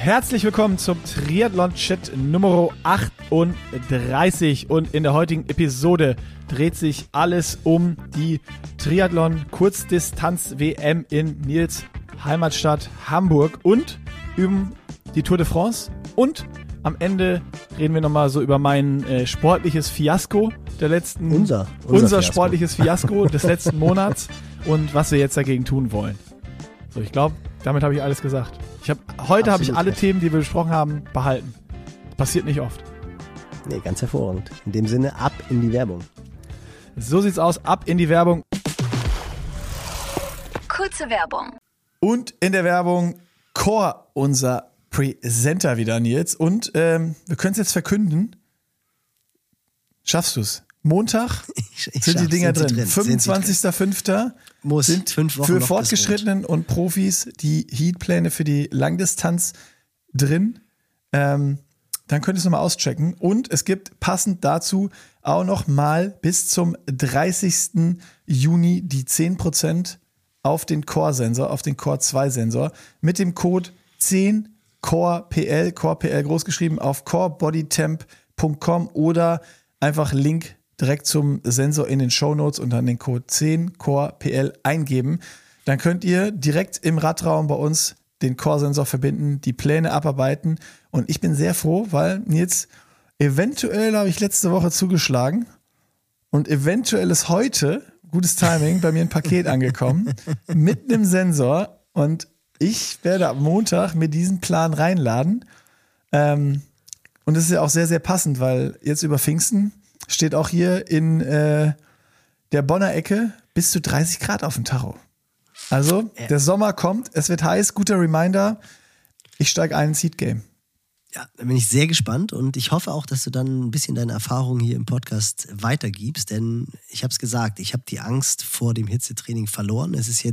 Herzlich willkommen zum Triathlon-Chat Nummer 38 und in der heutigen Episode dreht sich alles um die Triathlon-Kurzdistanz-WM in Nils Heimatstadt Hamburg und über die Tour de France und am Ende reden wir nochmal so über mein sportliches Fiasko der letzten... Unser sportliches Fiasko des letzten Monats und was wir jetzt dagegen tun wollen. So, ich glaube, damit habe ich alles gesagt. Heute habe ich alle Themen, die wir besprochen haben, behalten. Passiert nicht oft. Nee, ganz hervorragend. In dem Sinne, ab in die Werbung. So sieht's aus, ab in die Werbung. Kurze Werbung. Und in der Werbung Core, unser Presenter wieder, Nils. Und wir können es jetzt verkünden. Schaffst du es? Montag sind die Dinger drin. 25.05. sind 5 Wochen für Fortgeschrittenen und Profis die Heatpläne für die Langdistanz drin. Dann könnt ihr es nochmal auschecken. Und es gibt passend dazu auch noch mal bis zum 30. Juni die 10% auf den Core-Sensor, auf den Core-2-Sensor mit dem Code 10COREPL, COREPL großgeschrieben, auf corebodytemp.com oder einfach Link direkt zum Sensor in den Shownotes und dann den Code 10COREPL eingeben. Dann könnt ihr direkt im Radraum bei uns den Core-Sensor verbinden, die Pläne abarbeiten. Und ich bin sehr froh, weil Nils, eventuell habe ich letzte Woche zugeschlagen und eventuell ist heute, gutes Timing, bei mir ein Paket angekommen mit einem Sensor und ich werde ab Montag mir diesen Plan reinladen. Und das ist ja auch sehr, sehr passend, weil jetzt über Pfingsten steht auch hier in der Bonner Ecke bis zu 30 Grad auf dem Tacho. Also, der Sommer kommt, es wird heiß, guter Reminder, ich steige ein ins Heat-Game. Ja, da bin ich sehr gespannt und ich hoffe auch, dass du dann ein bisschen deine Erfahrungen hier im Podcast weitergibst, denn ich habe es gesagt, ich habe die Angst vor dem Hitzetraining verloren. Ist es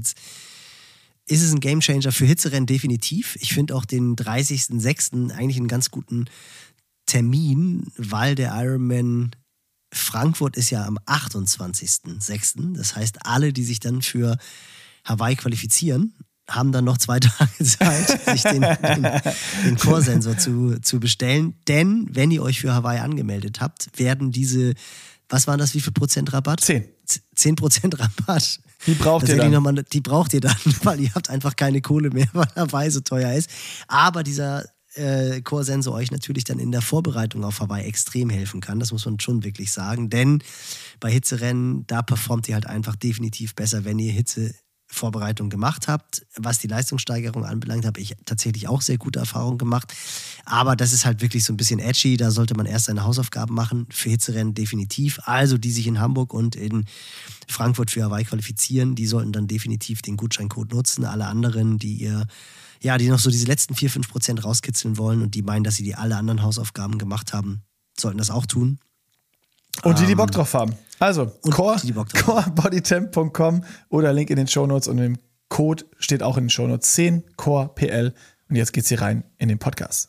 ein Gamechanger für Hitzerennen definitiv. Ich finde auch den 30.06. eigentlich einen ganz guten Termin, weil der Ironman Frankfurt ist ja am 28.06. Das heißt, alle, die sich dann für Hawaii qualifizieren, haben dann noch 2 Tage Zeit, sich den Core-Sensor zu bestellen. Denn wenn ihr euch für Hawaii angemeldet habt, werden diese, was waren das, wie viel Prozent Rabatt? 10% Rabatt. Die braucht ihr dann. Die braucht ihr dann, weil ihr habt einfach keine Kohle mehr, weil Hawaii so teuer ist. Aber dieser Core-Sensor euch natürlich dann in der Vorbereitung auf Hawaii extrem helfen kann. Das muss man schon wirklich sagen, denn bei Hitzerennen, da performt ihr halt einfach definitiv besser, wenn ihr Hitzevorbereitung gemacht habt. Was die Leistungssteigerung anbelangt, habe ich tatsächlich auch sehr gute Erfahrungen gemacht. Aber das ist halt wirklich so ein bisschen edgy, da sollte man erst seine Hausaufgaben machen. Für Hitzerennen definitiv. Also die sich in Hamburg und in Frankfurt für Hawaii qualifizieren, die sollten dann definitiv den Gutscheincode nutzen. Alle anderen, die noch so diese letzten 4-5% rauskitzeln wollen und die meinen, dass sie alle anderen Hausaufgaben gemacht haben, sollten das auch tun. Und die Bock drauf haben. Also, corebodytemp.com oder Link in den Shownotes und im Code steht auch in den Shownotes 10COREPL. Und jetzt geht's hier rein in den Podcast.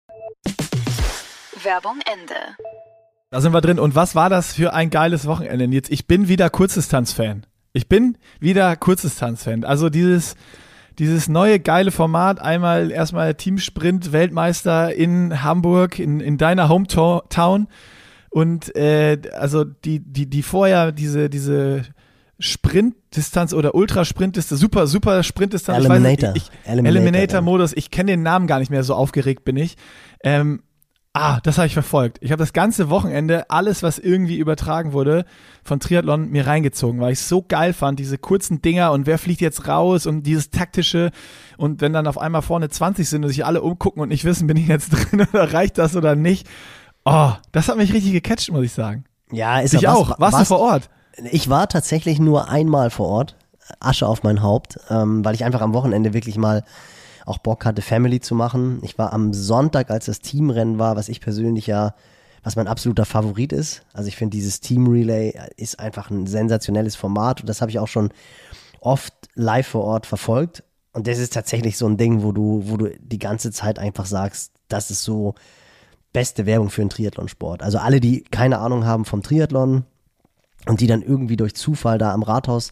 Werbung Ende. Da sind wir drin. Und was war das für ein geiles Wochenende jetzt? Ich bin wieder Kurzdistanz-Fan. Also dieses neue geile Format, erstmal Teamsprint Weltmeister in Hamburg, in deiner Hometown und also die vorher diese Sprintdistanz oder Ultrasprintdistanz, super Sprintdistanz, Eliminator-Modus, ich kenne den Namen gar nicht mehr, so aufgeregt bin ich. Das habe ich verfolgt. Ich habe das ganze Wochenende alles, was irgendwie übertragen wurde von Triathlon, mir reingezogen, weil ich es so geil fand, diese kurzen Dinger und wer fliegt jetzt raus und dieses taktische und wenn dann auf einmal vorne 20 sind und sich alle umgucken und nicht wissen, bin ich jetzt drin oder reicht das oder nicht. Oh, das hat mich richtig gecatcht, muss ich sagen. Ja, ist ich auch. Warst du vor Ort? Ich war tatsächlich nur einmal vor Ort, Asche auf mein Haupt, weil ich einfach am Wochenende wirklich mal auch Bock hatte, Family zu machen. Ich war am Sonntag, als das Teamrennen war, was mein absoluter Favorit ist. Also ich finde, dieses Team-Relay ist einfach ein sensationelles Format und das habe ich auch schon oft live vor Ort verfolgt. Und das ist tatsächlich so ein Ding, wo du die ganze Zeit einfach sagst, das ist so beste Werbung für einen Triathlonsport. Also alle, die keine Ahnung haben vom Triathlon und die dann irgendwie durch Zufall da am Rathaus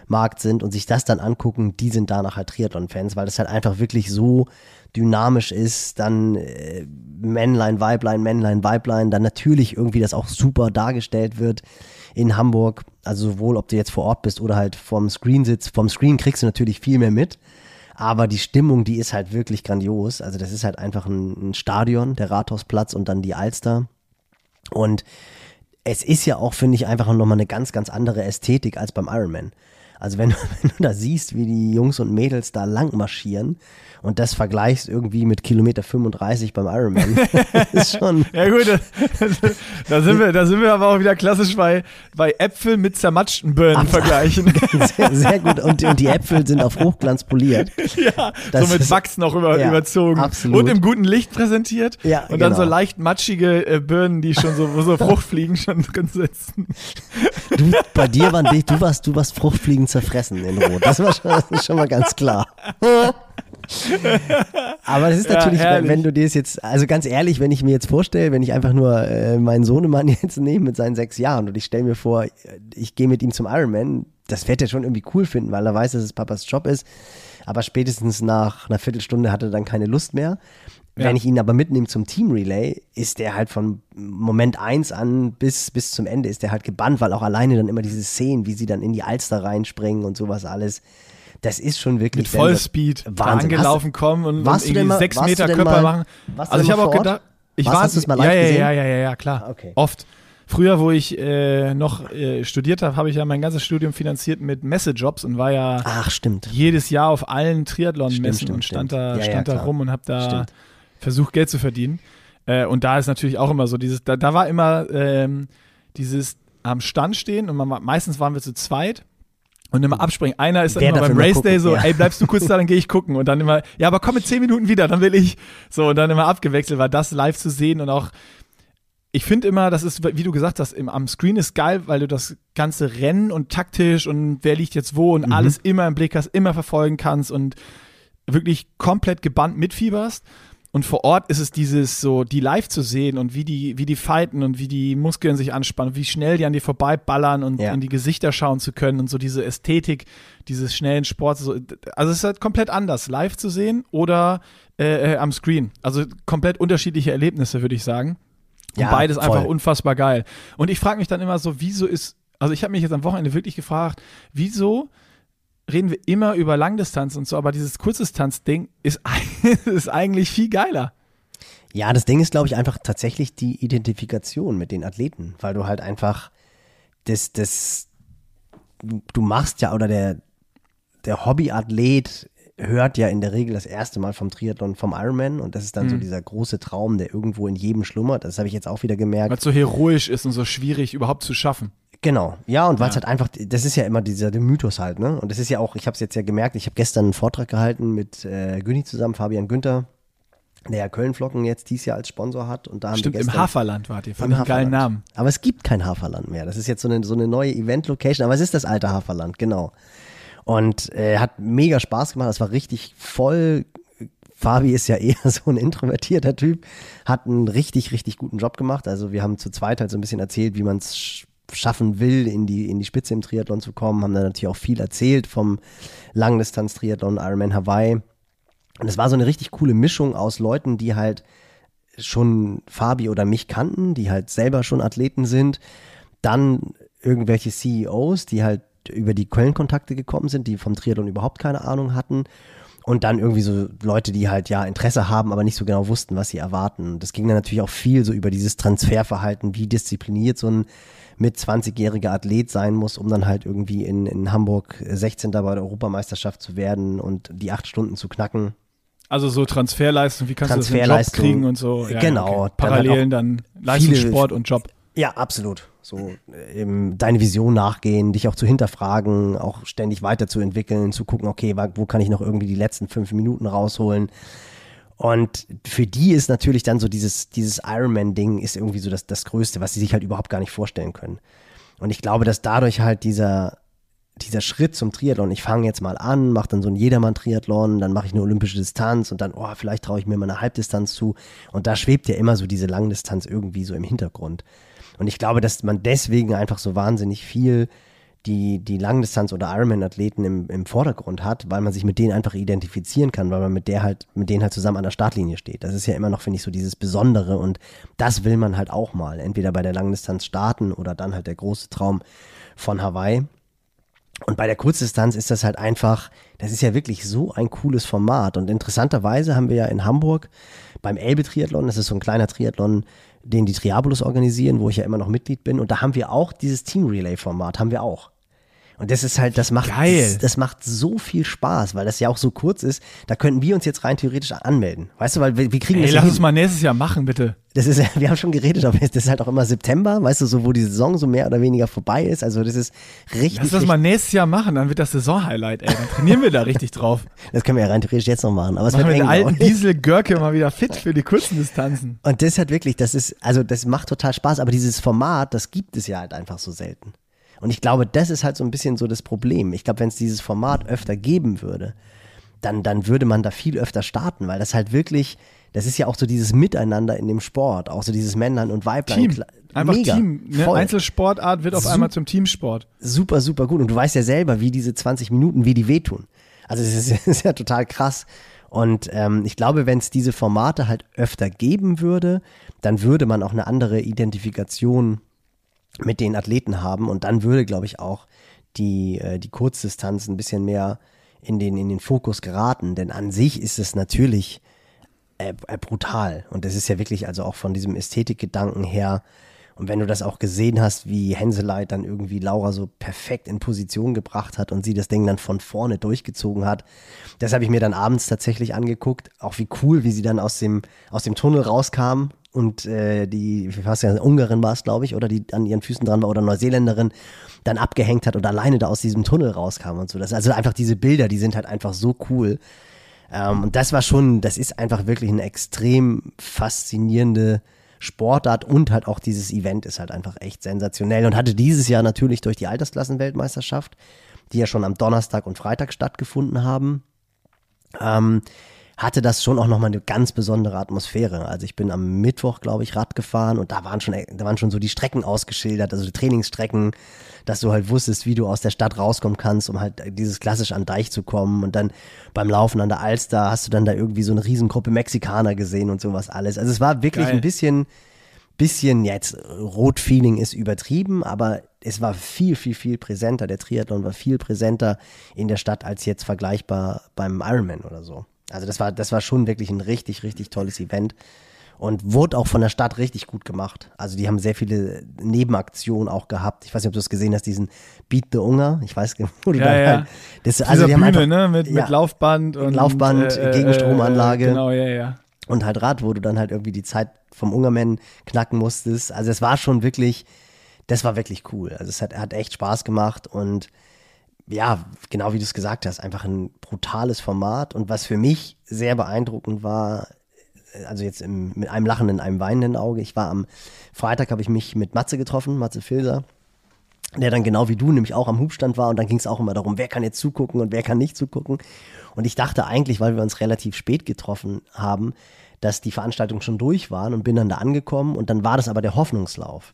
Markt sind und sich das dann angucken, die sind danach halt Triathlon-Fans, weil das halt einfach wirklich so dynamisch ist, dann Männlein, Weiblein, dann natürlich irgendwie das auch super dargestellt wird in Hamburg, also sowohl ob du jetzt vor Ort bist oder halt vorm Screen sitzt, vom Screen kriegst du natürlich viel mehr mit, aber die Stimmung, die ist halt wirklich grandios, also das ist halt einfach ein Stadion, der Rathausplatz und dann die Alster und es ist ja auch, finde ich, einfach nochmal eine ganz, ganz andere Ästhetik als beim Ironman. Also wenn du da siehst, wie die Jungs und Mädels da lang marschieren und das vergleichst irgendwie mit Kilometer 35 beim Ironman, ist schon... Ja gut, da sind wir aber auch wieder klassisch bei Äpfel mit zermatschten Birnen vergleichen. Sehr, sehr gut und die Äpfel sind auf Hochglanz poliert. Ja, so mit Wachs noch überzogen. Absolut. Und im guten Licht präsentiert. Ja, und dann so leicht matschige Birnen, die schon so Fruchtfliegen schon drin sitzen. Bei dir du warst Fruchtfliegen zerfressen in Rot. Das ist schon mal ganz klar. Aber das ist natürlich, wenn du dir jetzt, also ganz ehrlich, wenn ich mir jetzt vorstelle, wenn ich einfach nur meinen Sohnemann jetzt nehme mit seinen 6 Jahren und ich stelle mir vor, ich gehe mit ihm zum Ironman, das wird er schon irgendwie cool finden, weil er weiß, dass es Papas Job ist, aber spätestens nach einer Viertelstunde hat er dann keine Lust mehr. Ja. Wenn ich ihn aber mitnehme zum Team Relay, ist der halt von Moment 1 an bis zum Ende ist der halt gebannt, weil auch alleine dann immer diese Szenen, wie sie dann in die Alster reinspringen und sowas alles, das ist schon wirklich... Mit Vollspeed angelaufen kommen und irgendwie 6 Meter Körper machen. Also ich habe auch gedacht... Hast du es mal live gesehen? Ja, klar. Okay. Oft. Früher, wo ich noch studiert habe, habe ich ja mein ganzes Studium finanziert mit Messejobs und war ja jedes Jahr auf allen Triathlon-Messen und stand da rum und habe da versucht, Geld zu verdienen. Und da ist natürlich auch immer so da war immer dieses am Stand stehen und meistens waren wir zu zweit und immer abspringen. Einer ist dann immer beim Race Day so, ey, bleibst du kurz da, dann gehe ich gucken. Und dann immer, ja, aber komm in 10 Minuten wieder, dann will ich. So, und dann immer abgewechselt, war das live zu sehen und auch ich finde immer, das ist, wie du gesagt hast, am Screen ist geil, weil du das ganze Rennen und taktisch und wer liegt jetzt wo und alles immer im Blick hast, immer verfolgen kannst und wirklich komplett gebannt mitfieberst. Und vor Ort ist es dieses so, die live zu sehen und wie die fighten und wie die Muskeln sich anspannen, wie schnell die an dir vorbeiballern und in die Gesichter schauen zu können und so diese Ästhetik dieses schnellen Sports. So, also es ist halt komplett anders, live zu sehen oder am Screen. Also komplett unterschiedliche Erlebnisse, würde ich sagen. Und ja, beides voll. Einfach unfassbar geil. Und ich frage mich dann immer so, also ich habe mich jetzt am Wochenende wirklich gefragt, wieso reden wir immer über Langdistanz und so, aber dieses Kurzdistanz-Ding ist eigentlich viel geiler. Ja, das Ding ist, glaube ich, einfach tatsächlich die Identifikation mit den Athleten, weil du halt einfach du machst ja, oder der Hobbyathlet hört ja in der Regel das erste Mal vom Triathlon, vom Ironman und das ist dann so dieser große Traum, der irgendwo in jedem schlummert. Das habe ich jetzt auch wieder gemerkt. Weil es so heroisch ist und so schwierig überhaupt zu schaffen. Genau, ja, und weil es halt einfach, das ist ja immer der Mythos halt, ne? Und das ist ja auch, ich habe es jetzt ja gemerkt, ich habe gestern einen Vortrag gehalten mit Günni zusammen, Fabian Günther, der ja Köln-Flocken jetzt dieses Jahr als Sponsor hat. Und da haben Stimmt, im Haferland wart ihr, fand ich einen geilen Namen. Aber es gibt kein Haferland mehr, das ist jetzt so eine neue Event-Location, aber es ist das alte Haferland, genau. Und hat mega Spaß gemacht, es war richtig voll. Fabi ist ja eher so ein introvertierter Typ, hat einen richtig, richtig guten Job gemacht. Also wir haben zu zweit halt so ein bisschen erzählt, wie man es schaffen will, in die Spitze im Triathlon zu kommen, haben dann natürlich auch viel erzählt vom Langdistanz-Triathlon, Ironman Hawaii. Und es war so eine richtig coole Mischung aus Leuten, die halt schon Fabi oder mich kannten, die halt selber schon Athleten sind, dann irgendwelche CEOs, die halt über die Köln-Kontakte gekommen sind, die vom Triathlon überhaupt keine Ahnung hatten und dann irgendwie so Leute, die halt ja Interesse haben, aber nicht so genau wussten, was sie erwarten. Das ging dann natürlich auch viel so über dieses Transferverhalten, wie diszipliniert so ein mit 20-jähriger Athlet sein muss, um dann halt irgendwie in Hamburg 16. bei der Europameisterschaft zu werden und die 8 Stunden zu knacken. Also so Transferleistung, wie kannst du das in den Job kriegen und so. Ja, genau. Okay. Parallelen dann Leistungssport und Job. Ja, absolut. So deine Vision nachgehen, dich auch zu hinterfragen, auch ständig weiterzuentwickeln, zu gucken, okay, wo kann ich noch irgendwie die letzten 5 Minuten rausholen. Und für die ist natürlich dann so dieses Ironman-Ding ist irgendwie so das Größte, was sie sich halt überhaupt gar nicht vorstellen können. Und ich glaube, dass dadurch halt dieser Schritt zum Triathlon, ich fange jetzt mal an, mache dann so ein Jedermann-Triathlon, dann mache ich eine olympische Distanz und dann, vielleicht traue ich mir mal eine Halbdistanz zu. Und da schwebt ja immer so diese Langdistanz irgendwie so im Hintergrund. Und ich glaube, dass man deswegen einfach so wahnsinnig viel die Langdistanz- oder Ironman-Athleten im Vordergrund hat, weil man sich mit denen einfach identifizieren kann, weil man mit denen halt zusammen an der Startlinie steht. Das ist ja immer noch, finde ich, so dieses Besondere und das will man halt auch mal. Entweder bei der Langdistanz starten oder dann halt der große Traum von Hawaii. Und bei der Kurzdistanz ist das halt einfach, das ist ja wirklich so ein cooles Format. Und interessanterweise haben wir ja in Hamburg beim Elbe-Triathlon, das ist so ein kleiner Triathlon, den die Triabolus organisieren, wo ich ja immer noch Mitglied bin. Und da haben wir auch dieses Team-Relay-Format, haben wir auch. Und das ist halt, das macht so viel Spaß, weil das ja auch so kurz ist. Da könnten wir uns jetzt rein theoretisch anmelden. Weißt du, weil wir kriegen das. Lass uns mal nächstes Jahr machen, bitte. Wir haben schon geredet, aber das ist halt auch immer September, weißt du, so wo die Saison so mehr oder weniger vorbei ist. Also das ist richtig. Lass das mal nächstes Jahr machen, dann wird das Saison-Highlight, ey. Dann trainieren wir da richtig drauf. Das können wir ja rein theoretisch jetzt noch machen. Aber es machen wird wir den alten eng. Diesel Görke mal wieder fit für die kurzen Distanzen. Und das hat wirklich, das macht total Spaß, aber dieses Format, das gibt es ja halt einfach so selten. Und ich glaube, das ist halt so ein bisschen so das Problem. Ich glaube, wenn es dieses Format öfter geben würde, dann würde man da viel öfter starten, weil das halt wirklich, das ist ja auch so dieses Miteinander in dem Sport, auch so dieses Männlein und Weiblein. Team. Einfach mega, Team. Ne? Einzelsportart wird auf einmal zum Teamsport. Super, super gut. Und du weißt ja selber, wie diese 20 Minuten, wie die wehtun. Also das ist ja total krass. Und ich glaube, wenn es diese Formate halt öfter geben würde, dann würde man auch eine andere Identifikation mit den Athleten haben und dann würde, glaube ich, auch die Kurzdistanz ein bisschen mehr in den Fokus geraten, denn an sich ist es natürlich brutal und das ist ja wirklich also auch von diesem Ästhetikgedanken her und wenn du das auch gesehen hast, wie Henseleit dann irgendwie Laura so perfekt in Position gebracht hat und sie das Ding dann von vorne durchgezogen hat, das habe ich mir dann abends tatsächlich angeguckt, auch wie cool, wie sie dann aus dem Tunnel rauskam und ich weiß ja, Ungarin war es, glaube ich, oder die an ihren Füßen dran war oder Neuseeländerin, dann abgehängt hat und alleine da aus diesem Tunnel rauskam und so. Das, also einfach diese Bilder, die sind halt einfach so cool. Und das ist einfach wirklich eine extrem faszinierende Sportart und halt auch dieses Event ist halt einfach echt sensationell und hatte dieses Jahr natürlich durch die Altersklassenweltmeisterschaft, die ja schon am Donnerstag und Freitag stattgefunden haben, hatte das schon auch nochmal eine ganz besondere Atmosphäre. Also ich bin am Mittwoch, glaube ich, Rad gefahren und da waren schon so die Strecken ausgeschildert, also die Trainingsstrecken, dass du halt wusstest, wie du aus der Stadt rauskommen kannst, um halt dieses klassisch an Deich zu kommen und dann beim Laufen an der Alster hast du dann da irgendwie so eine Riesengruppe Mexikaner gesehen und sowas alles. Also es war wirklich geil. ein bisschen jetzt, Rot-Feeling ist übertrieben, aber es war viel, viel, viel präsenter. Der Triathlon war viel präsenter in der Stadt als jetzt vergleichbar beim Ironman oder so. Also das war schon wirklich ein richtig, richtig tolles Event und wurde auch von der Stadt richtig gut gemacht. Also die haben sehr viele Nebenaktionen auch gehabt. Ich weiß nicht, ob du das gesehen hast, diesen Beat the Unger. Ich weiß nicht, wo du da ja. Das, also also die haben Bühne, einfach, ne? Mit Laufband und Gegenstromanlage. Genau, ja. Und halt Rad, wo du dann halt irgendwie die Zeit vom Ungerman knacken musstest. Also es war schon wirklich, das war wirklich cool. Also es hat echt Spaß gemacht und ja, genau wie du es gesagt hast, einfach ein brutales Format. Und was für mich sehr beeindruckend war, also jetzt mit einem lachenden, einem weinenden Auge. Ich war am Freitag, habe ich mich mit Matze getroffen, Matze Filser, der dann genau wie du nämlich auch am Hubstand war. Und dann ging es auch immer darum, wer kann jetzt zugucken und wer kann nicht zugucken. Und ich dachte eigentlich, weil wir uns relativ spät getroffen haben, dass die Veranstaltungen schon durch waren und bin dann da angekommen. Und dann war das aber der Hoffnungslauf.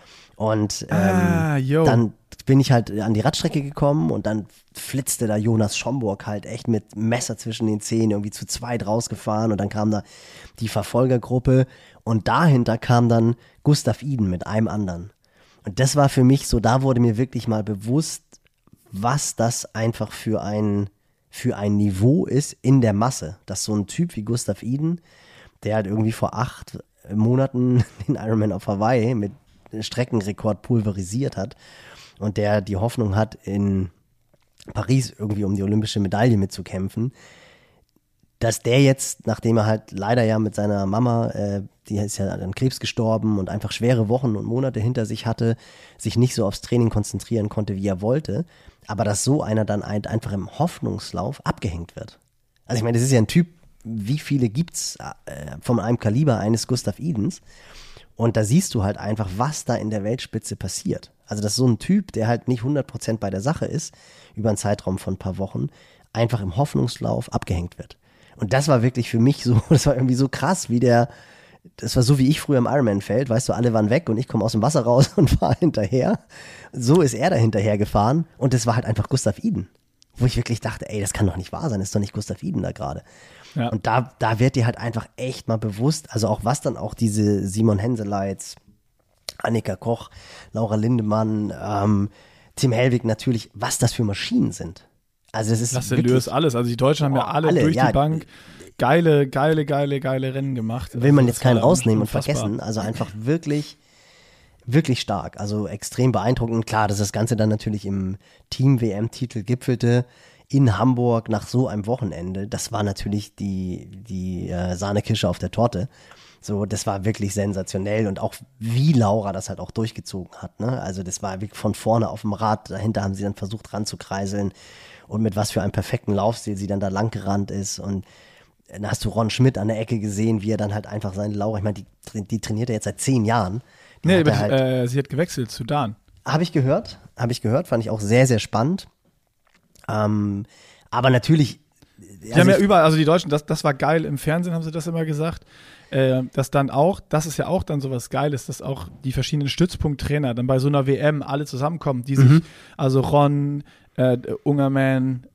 Und dann bin ich halt an die Radstrecke gekommen und dann flitzte da Jonas Schomburg halt echt mit Messer zwischen den Zähnen irgendwie zu zweit rausgefahren und dann kam da die Verfolgergruppe und dahinter kam dann Gustav Iden mit einem anderen. Und das war für mich so, da wurde mir wirklich mal bewusst, was das einfach für ein Niveau ist in der Masse. Dass so ein Typ wie Gustav Iden, der halt irgendwie vor 8 Monaten den Ironman auf Hawaii mit Streckenrekord pulverisiert hat und der die Hoffnung hat, in Paris irgendwie um die olympische Medaille mitzukämpfen, dass der jetzt, nachdem er halt leider ja mit seiner Mama, die ist ja an Krebs gestorben und einfach schwere Wochen und Monate hinter sich hatte, sich nicht so aufs Training konzentrieren konnte, wie er wollte, aber dass so einer dann einfach im Hoffnungslauf abgehängt wird. Also ich meine, das ist ja ein Typ, wie viele gibt's von einem Kaliber eines Gustav Idens? Und da siehst du halt einfach, was da in der Weltspitze passiert. Also, dass so ein Typ, der halt nicht 100% bei der Sache ist, über einen Zeitraum von ein paar Wochen, einfach im Hoffnungslauf abgehängt wird. Und das war wirklich für mich so, das war irgendwie so krass, wie der Das war so wie ich früher im Ironman-Feld, weißt du, alle waren weg und ich komme aus dem Wasser raus und fahre hinterher. So ist er da hinterher gefahren und das war halt einfach Gustav Iden. Wo ich wirklich dachte, ey, das kann doch nicht wahr sein, das ist doch nicht Gustav Iden da gerade. Ja. Und da wird dir halt einfach echt mal bewusst, also auch was dann auch diese Simon Henseleitz, Annika Koch, Laura Lindemann, Tim Hellwig natürlich, was das für Maschinen sind. Also das ist Lasse Lürs, alles. Also die Deutschen haben ja alle durch die Bank geile Rennen gemacht. Will man jetzt keinen rausnehmen und vergessen. Also einfach wirklich, wirklich stark. Also extrem beeindruckend. Klar, dass das Ganze dann natürlich im Team-WM-Titel gipfelte in Hamburg nach so einem Wochenende. Das war natürlich die Sahnekirsche auf der Torte. So, das war wirklich sensationell und auch wie Laura das halt auch durchgezogen hat. Ne? Also das war wirklich von vorne auf dem Rad. Dahinter haben sie dann versucht ranzukreiseln und mit was für einem perfekten Laufstil sie dann da lang gerannt ist und dann hast du Ron Schmidt an der Ecke gesehen, wie er dann halt einfach seine Laura, ich meine, die trainiert er jetzt seit 10 Jahren. Sie hat gewechselt zu Dan. Habe ich gehört, fand ich auch sehr, sehr spannend. Aber natürlich. Die haben ja überall, also die Deutschen, das war geil, im Fernsehen haben sie das immer gesagt, dass dann auch, das ist ja auch dann sowas Geiles, dass auch die verschiedenen Stützpunkttrainer dann bei so einer WM alle zusammenkommen, die sich, also Ron, Ungerman,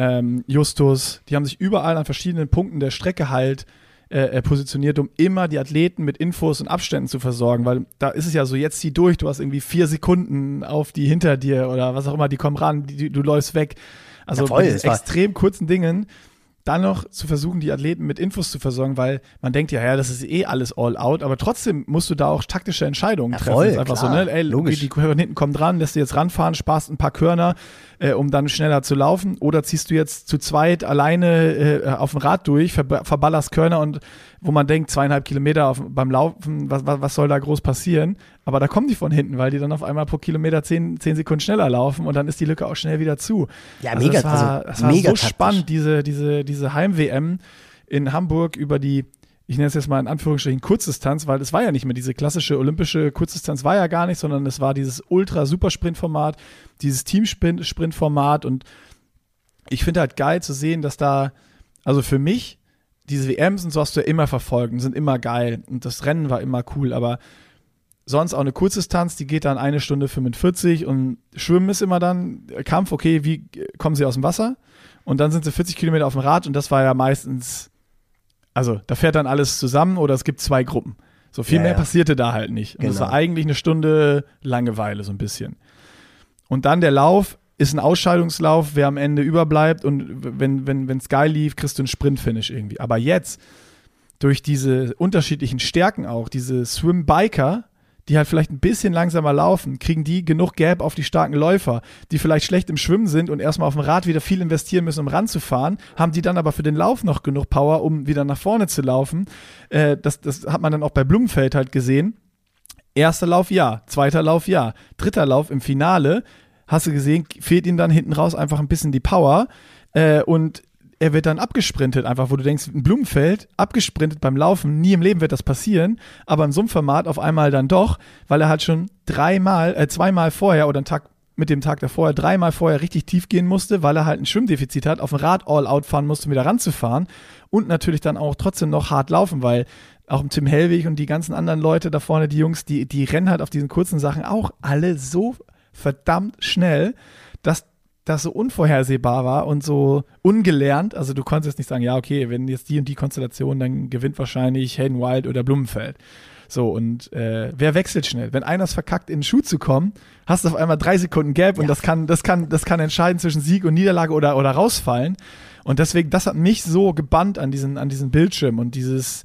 Justus, die haben sich überall an verschiedenen Punkten der Strecke halt positioniert, um immer die Athleten mit Infos und Abständen zu versorgen, weil da ist es ja so, jetzt zieh durch, du hast irgendwie 4 Sekunden auf die hinter dir oder was auch immer, die kommen ran, du läufst weg. Also ja, mit extrem kurzen Dingen dann noch zu versuchen, die Athleten mit Infos zu versorgen, weil man denkt ja, das ist eh alles all out, aber trotzdem musst du da auch taktische Entscheidungen treffen. Voll, das ist einfach klar, so, ne? Ey, logisch. Die Körner hinten kommen dran, lässt du jetzt ranfahren, sparst ein paar Körner, um dann schneller zu laufen, oder ziehst du jetzt zu zweit alleine auf dem Rad durch, verballerst Körner und wo man denkt, 2,5 Kilometer beim Laufen, was soll da groß passieren? Aber da kommen die von hinten, weil die dann auf einmal pro Kilometer 10 Sekunden schneller laufen und dann ist die Lücke auch schnell wieder zu. Ja, also mega, das war mega so spannend, diese Heim-WM in Hamburg über die, ich nenne es jetzt mal in Anführungsstrichen Kurzdistanz, weil es war ja nicht mehr diese klassische olympische Kurzdistanz, war ja gar nicht, sondern es war dieses Ultra-Supersprint-Format, dieses Teamsprint-Format und ich finde halt geil zu sehen, dass da, also für mich, diese WMs und so hast du ja immer verfolgt und sind immer geil und das Rennen war immer cool, aber sonst auch eine Kurzdistanz, die geht dann 1 Stunde 45 und Schwimmen ist immer dann Kampf, okay, wie kommen sie aus dem Wasser? Und dann sind sie 40 Kilometer auf dem Rad und das war ja meistens, also da fährt dann alles zusammen oder es gibt 2 Gruppen. So viel mehr passierte da halt nicht. Und das war eigentlich 1 Stunde Langeweile so ein bisschen. Und dann der Lauf ist ein Ausscheidungslauf, wer am Ende überbleibt und wenn es geil lief, kriegst du einen Sprint-Finish irgendwie. Aber jetzt, durch diese unterschiedlichen Stärken auch, diese Swim-Biker, die halt vielleicht ein bisschen langsamer laufen, kriegen die genug Gap auf die starken Läufer, die vielleicht schlecht im Schwimmen sind und erstmal auf dem Rad wieder viel investieren müssen, um ranzufahren, haben die dann aber für den Lauf noch genug Power, um wieder nach vorne zu laufen. Das hat man dann auch bei Blumenfeld halt gesehen. Erster Lauf ja, zweiter Lauf ja, dritter Lauf im Finale, hast du gesehen, fehlt ihm dann hinten raus einfach ein bisschen die Power und er wird dann abgesprintet, einfach, wo du denkst, ein Blumenfeld, abgesprintet beim Laufen, nie im Leben wird das passieren, aber in so einem Format auf einmal dann doch, weil er halt schon zweimal vorher oder mit dem Tag davor, 3-mal vorher richtig tief gehen musste, weil er halt ein Schwimmdefizit hat, auf dem Rad all out fahren musste, um wieder ranzufahren und natürlich dann auch trotzdem noch hart laufen, weil auch Tim Hellwig und die ganzen anderen Leute da vorne, die Jungs, die rennen halt auf diesen kurzen Sachen auch alle so verdammt schnell, dass das so unvorhersehbar war und so ungelernt. Also du konntest jetzt nicht sagen, ja, okay, wenn jetzt die und die Konstellation, dann gewinnt wahrscheinlich Hayden Wild oder Blumenfeld. So, und wer wechselt schnell? Wenn einer es verkackt, in den Schuh zu kommen, hast du auf einmal 3 Sekunden Gap und das kann entscheiden zwischen Sieg und Niederlage oder rausfallen. Und deswegen, das hat mich so gebannt an diesen Bildschirm und dieses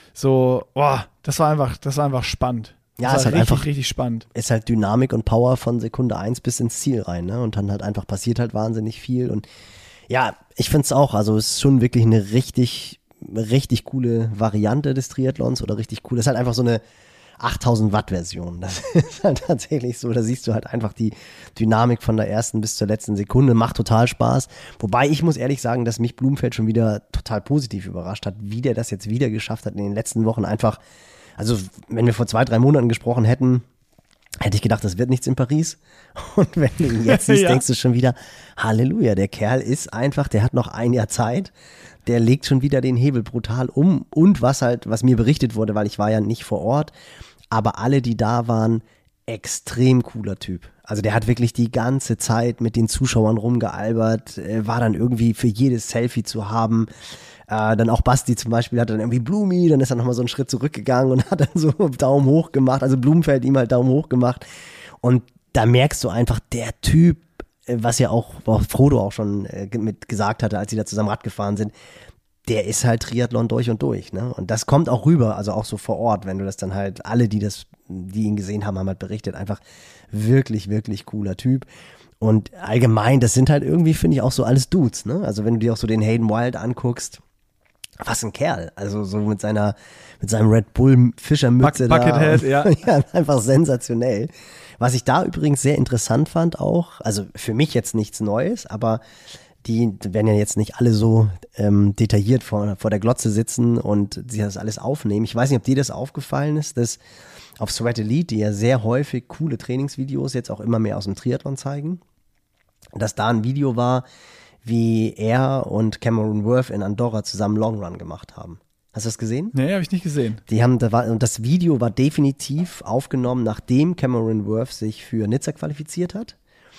so, das war einfach spannend. Ja, das ist halt einfach richtig spannend. Ist halt Dynamik und Power von Sekunde 1 bis ins Ziel rein, ne? Und dann halt einfach passiert halt wahnsinnig viel. Und ja, ich finde es auch, also es ist schon wirklich eine richtig, richtig coole Variante des Triathlons oder richtig cool. Das ist halt einfach so eine 8000 Watt Version. Das ist halt tatsächlich so, da siehst du halt einfach die Dynamik von der ersten bis zur letzten Sekunde. Macht total Spaß. Wobei ich muss ehrlich sagen, dass mich Blumenfeld schon wieder total positiv überrascht hat, wie der das jetzt wieder geschafft hat in den letzten Wochen einfach. Also wenn wir vor 2-3 Monaten gesprochen hätten, Hätte ich gedacht, das wird nichts in Paris. Und wenn du ihn jetzt siehst, denkst du schon wieder, Halleluja, der Kerl ist einfach, der hat noch ein Jahr Zeit. Der legt schon wieder den Hebel brutal um. Und was mir berichtet wurde, weil ich war ja nicht vor Ort, aber alle, die da waren, extrem cooler Typ. Also der hat wirklich die ganze Zeit mit den Zuschauern rumgealbert, war dann irgendwie für jedes Selfie zu haben. Dann auch Basti zum Beispiel hat dann irgendwie Blumi, dann ist er nochmal so einen Schritt zurückgegangen und hat dann so Daumen hoch gemacht, also Blumenfeld ihm halt Daumen hoch gemacht. Und da merkst du einfach, der Typ, was ja auch Frodo auch schon mit gesagt hatte, als sie da zusammen Rad gefahren sind, der ist halt Triathlon durch und durch, ne? Und das kommt auch rüber, also auch so vor Ort, wenn du das dann halt, alle, die ihn gesehen haben, haben halt berichtet, einfach wirklich, wirklich cooler Typ. Und allgemein, das sind halt irgendwie, finde ich, auch so alles Dudes, ne? Also wenn du dir auch so den Hayden Wild anguckst, was ein Kerl, also so mit seinem Red Bull Fischermütze Buckethead, ja. Ja, einfach sensationell. Was ich da übrigens sehr interessant fand auch, also für mich jetzt nichts Neues, aber die werden ja jetzt nicht alle so detailliert vor der Glotze sitzen und sich das alles aufnehmen. Ich weiß nicht, ob dir das aufgefallen ist, dass auf Sweat Elite, die ja sehr häufig coole Trainingsvideos jetzt auch immer mehr aus dem Triathlon zeigen, dass da ein Video war, wie er und Cameron Worth in Andorra zusammen Long Run gemacht haben. Hast du das gesehen? Nee, habe ich nicht gesehen. Das Video war definitiv aufgenommen, nachdem Cameron Worth sich für Nizza qualifiziert hat.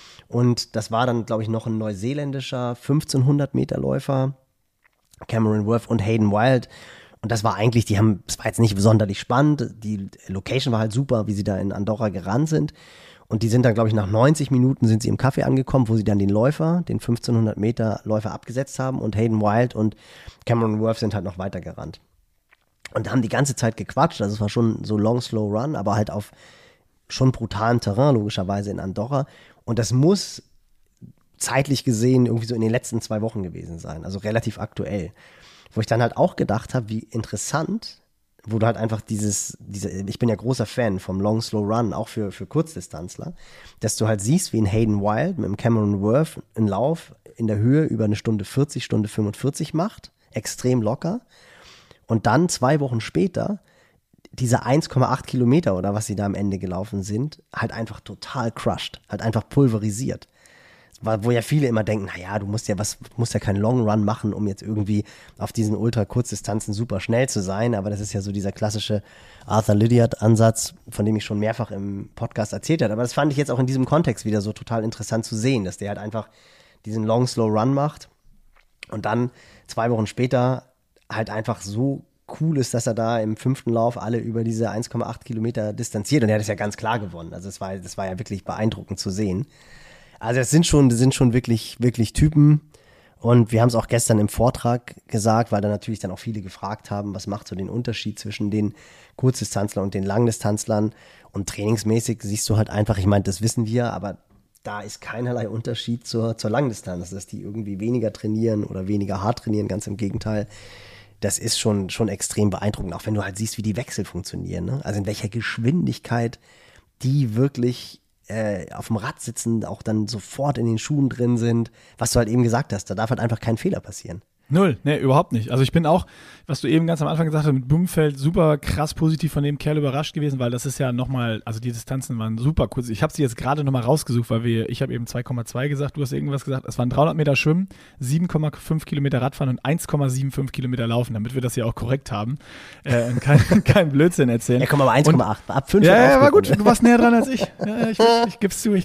Und das war dann, glaube ich, noch ein neuseeländischer 1500 Meter Läufer, Cameron Worth und Hayden Wild. Und das war eigentlich, es war jetzt nicht sonderlich spannend. Die Location war halt super, wie sie da in Andorra gerannt sind. Und die sind dann, glaube ich, nach 90 Minuten sind sie im Café angekommen, wo sie dann den 1500 Meter Läufer abgesetzt haben. Und Hayden Wild und Cameron Worth sind halt noch weiter gerannt. Und haben die ganze Zeit gequatscht. Also es war schon so Long, Slow Run, aber halt auf schon brutalen Terrain, logischerweise in Andorra. Und das muss zeitlich gesehen irgendwie so in den letzten 2 Wochen gewesen sein. Also relativ aktuell. Wo ich dann halt auch gedacht habe, wie interessant, wo du halt einfach ich bin ja großer Fan vom Long Slow Run, auch für Kurzdistanzler, dass du halt siehst, wie ein Hayden Wild mit dem Cameron Worth einen Lauf in der Höhe über 1:40, 1:45 macht, extrem locker. Und dann 2 Wochen später diese 1,8 Kilometer oder was sie da am Ende gelaufen sind, halt einfach total crushed, halt einfach pulverisiert. Wo ja viele immer denken, naja, du musst ja keinen Long Run machen, um jetzt irgendwie auf diesen Ultra-Kurzdistanzen super schnell zu sein, aber das ist ja so dieser klassische Arthur Lydiard-Ansatz, von dem ich schon mehrfach im Podcast erzählt habe, aber das fand ich jetzt auch in diesem Kontext wieder so total interessant zu sehen, dass der halt einfach diesen Long Slow Run macht und dann 2 Wochen später halt einfach so cool ist, dass er da im 5. Lauf alle über diese 1,8 Kilometer distanziert und er hat es ja ganz klar gewonnen, also das war ja wirklich beeindruckend zu sehen. Also das sind schon wirklich, wirklich Typen und wir haben es auch gestern im Vortrag gesagt, weil da natürlich dann auch viele gefragt haben, was macht so den Unterschied zwischen den Kurzdistanzlern und den Langdistanzlern und trainingsmäßig siehst du halt einfach, ich meine, das wissen wir, aber da ist keinerlei Unterschied zur Langdistanz, dass die irgendwie weniger trainieren oder weniger hart trainieren, ganz im Gegenteil. Das ist schon extrem beeindruckend, auch wenn du halt siehst, wie die Wechsel funktionieren, ne? Also in welcher Geschwindigkeit die wirklich auf dem Rad sitzen, auch dann sofort in den Schuhen drin sind, was du halt eben gesagt hast, da darf halt einfach kein Fehler passieren. Null, nee, überhaupt nicht. Also ich bin auch, was du eben ganz am Anfang gesagt hast, mit Blumenfeld super krass positiv von dem Kerl überrascht gewesen, weil das ist ja nochmal, also die Distanzen waren super kurz. Ich habe sie jetzt gerade nochmal rausgesucht, weil ich habe eben 2,2 gesagt, du hast irgendwas gesagt, es waren 300 Meter Schwimmen, 7,5 Kilometer Radfahren und 1,75 Kilometer Laufen, damit wir das ja auch korrekt haben und kein Blödsinn erzählen. Ja, komm, aber 1,8, ab 5. Ja, war gut, du warst näher dran als ich. Ja, ich gib's zu.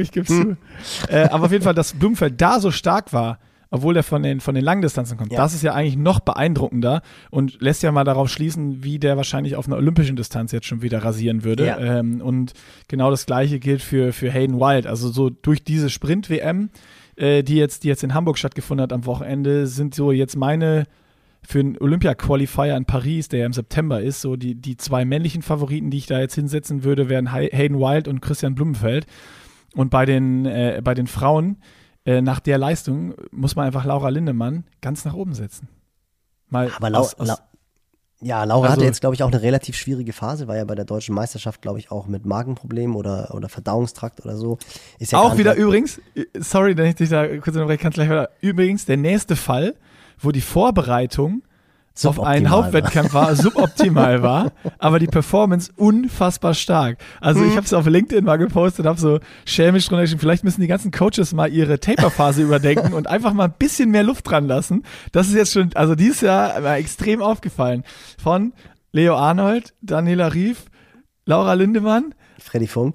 Aber auf jeden Fall, dass Blumenfeld da so stark war, obwohl der von den Langdistanzen kommt. Ja. Das ist ja eigentlich noch beeindruckender und lässt ja mal darauf schließen, wie der wahrscheinlich auf einer olympischen Distanz jetzt schon wieder rasieren würde. Ja. Und genau das Gleiche gilt für Hayden Wild. Also so durch diese Sprint-WM, die jetzt in Hamburg stattgefunden hat am Wochenende, sind so jetzt meine für einen Olympia-Qualifier in Paris, der ja im September ist, so die 2 männlichen Favoriten, die ich da jetzt hinsetzen würde, wären Hayden Wild und Christian Blumenfeld. Und bei den Frauen nach der Leistung muss man einfach Laura Lindemann ganz nach oben setzen. Aber Laura hatte jetzt, glaube ich, auch eine relativ schwierige Phase, war ja bei der deutschen Meisterschaft, glaube ich, auch mit Magenproblemen oder Verdauungstrakt oder so. Ist ja auch wieder übrigens, sorry, dass ich dich da kurz unterbreche, kannst gleich weiter. Übrigens, der nächste Fall, wo die Vorbereitung auf einen Hauptwettkämpfer suboptimal war, aber die Performance unfassbar stark. Also ich habe es auf LinkedIn mal gepostet, habe so schelmisch drunter geschrieben, vielleicht müssen die ganzen Coaches mal ihre Taper-Phase überdenken und einfach mal ein bisschen mehr Luft dran lassen. Das ist jetzt schon, also dieses Jahr war extrem aufgefallen. Von Leo Arnold, Daniela Rief, Laura Lindemann, Freddy Funk,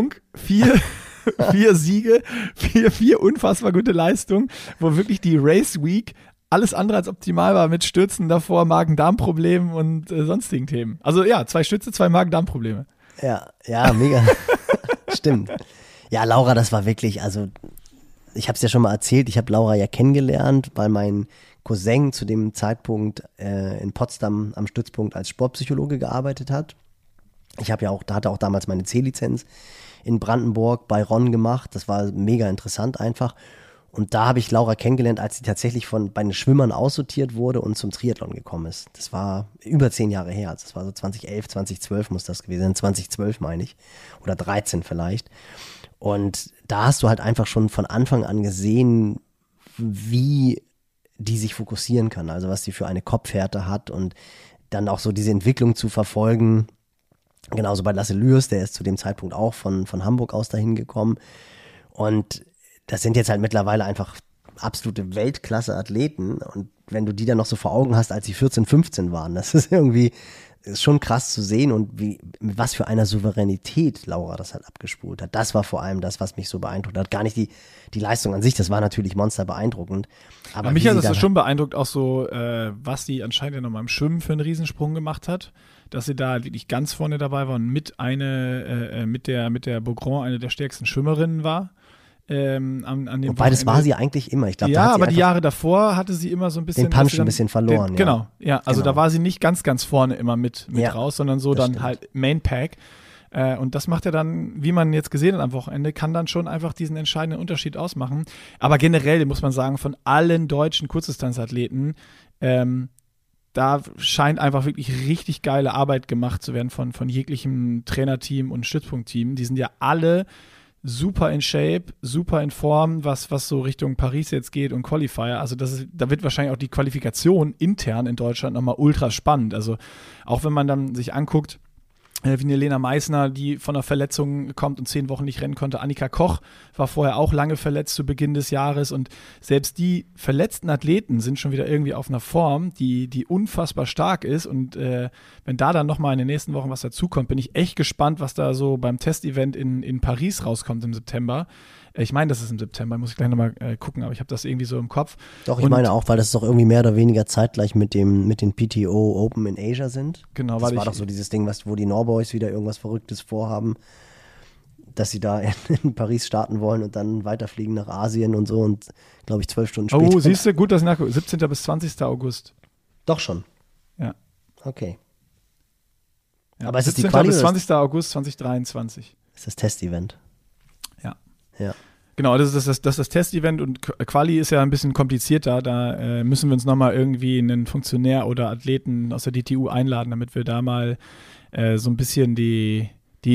4 Siege, 4 unfassbar gute Leistungen, wo wirklich die Race Week alles andere als optimal war mit Stürzen davor, Magen-Darm-Problemen und sonstigen Themen. Also ja, 2 Stürze, 2 Magen-Darm-Probleme. Ja, mega. Stimmt. Ja, Laura, das war wirklich, also ich habe es ja schon mal erzählt, ich habe Laura ja kennengelernt, weil mein Cousin zu dem Zeitpunkt in Potsdam am Stützpunkt als Sportpsychologe gearbeitet hat. Ich habe ja auch, da hatte auch damals meine C-Lizenz in Brandenburg bei Ron gemacht. Das war mega interessant einfach. Und da habe ich Laura kennengelernt, als sie tatsächlich bei den Schwimmern aussortiert wurde und zum Triathlon gekommen ist. Das war über 10 Jahre her. Also das war so 2011, 2012 muss das gewesen sein. 2012 meine ich. Oder 13 vielleicht. Und da hast du halt einfach schon von Anfang an gesehen, wie die sich fokussieren kann. Also was sie für eine Kopfhärte hat und dann auch so diese Entwicklung zu verfolgen. Genauso bei Lasse Lührs, der ist zu dem Zeitpunkt auch von Hamburg aus dahin gekommen. Und das sind jetzt halt mittlerweile einfach absolute Weltklasse-Athleten. Und wenn du die dann noch so vor Augen hast, als sie 14, 15 waren, das ist irgendwie ist schon krass zu sehen und mit was für einer Souveränität Laura das halt abgespult hat. Das war vor allem das, was mich so beeindruckt hat. Gar nicht die Leistung an sich, das war natürlich monster beeindruckend. Aber mich hat das schon beeindruckt, auch so, was sie anscheinend ja nochmal im Schwimmen für einen Riesensprung gemacht hat, dass sie da wirklich ganz vorne dabei war und mit der Beaugrand eine der stärksten Schwimmerinnen war. An dem Wobei, das war sie eigentlich immer. Ich glaub, ja, aber die Jahre davor hatte sie immer so ein bisschen den Punch ein bisschen verloren. Genau, ja. Also genau. Da war sie nicht ganz vorne immer mit raus, sondern so dann stimmt. halt Main Pack. Und das macht ja dann, wie man jetzt gesehen hat am Wochenende, kann dann schon einfach diesen entscheidenden Unterschied ausmachen. Aber generell muss man sagen, von allen deutschen Kurzdistanzathleten, da scheint einfach wirklich richtig geile Arbeit gemacht zu werden von jeglichem Trainerteam und Stützpunktteam. Die sind ja alle super in Shape, super in Form, was so Richtung Paris jetzt geht und Qualifier. Also da wird wahrscheinlich auch die Qualifikation intern in Deutschland nochmal ultra spannend. Also auch wenn man dann sich anguckt, wie eine Lena Meissner, die von einer Verletzung kommt und 10 Wochen nicht rennen konnte. Annika Koch war vorher auch lange verletzt zu Beginn des Jahres und selbst die verletzten Athleten sind schon wieder irgendwie auf einer Form, die unfassbar stark ist und wenn da dann nochmal in den nächsten Wochen was dazukommt, bin ich echt gespannt, was da so beim Testevent in Paris rauskommt im September. Ich meine, das ist im September, muss ich gleich nochmal gucken, aber ich habe das irgendwie so im Kopf. Doch, ich meine auch, weil das doch irgendwie mehr oder weniger zeitgleich mit den PTO Open in Asia sind. Genau, das war doch so dieses Ding, wo die Norboys wieder irgendwas Verrücktes vorhaben, dass sie da in Paris starten wollen und dann weiterfliegen nach Asien und so und, glaube ich, 12 Stunden später. Oh, siehst du, gut, dass ich nachgucke. 17. bis 20. August. Doch schon? Ja. Okay. Ja, aber es 17. ist die Quali bis 20. August 2023. Ist das Testevent? Ja. Genau, das ist das Testevent und Quali ist ja ein bisschen komplizierter. Da müssen wir uns nochmal irgendwie einen Funktionär oder Athleten aus der DTU einladen, damit wir da mal so ein bisschen die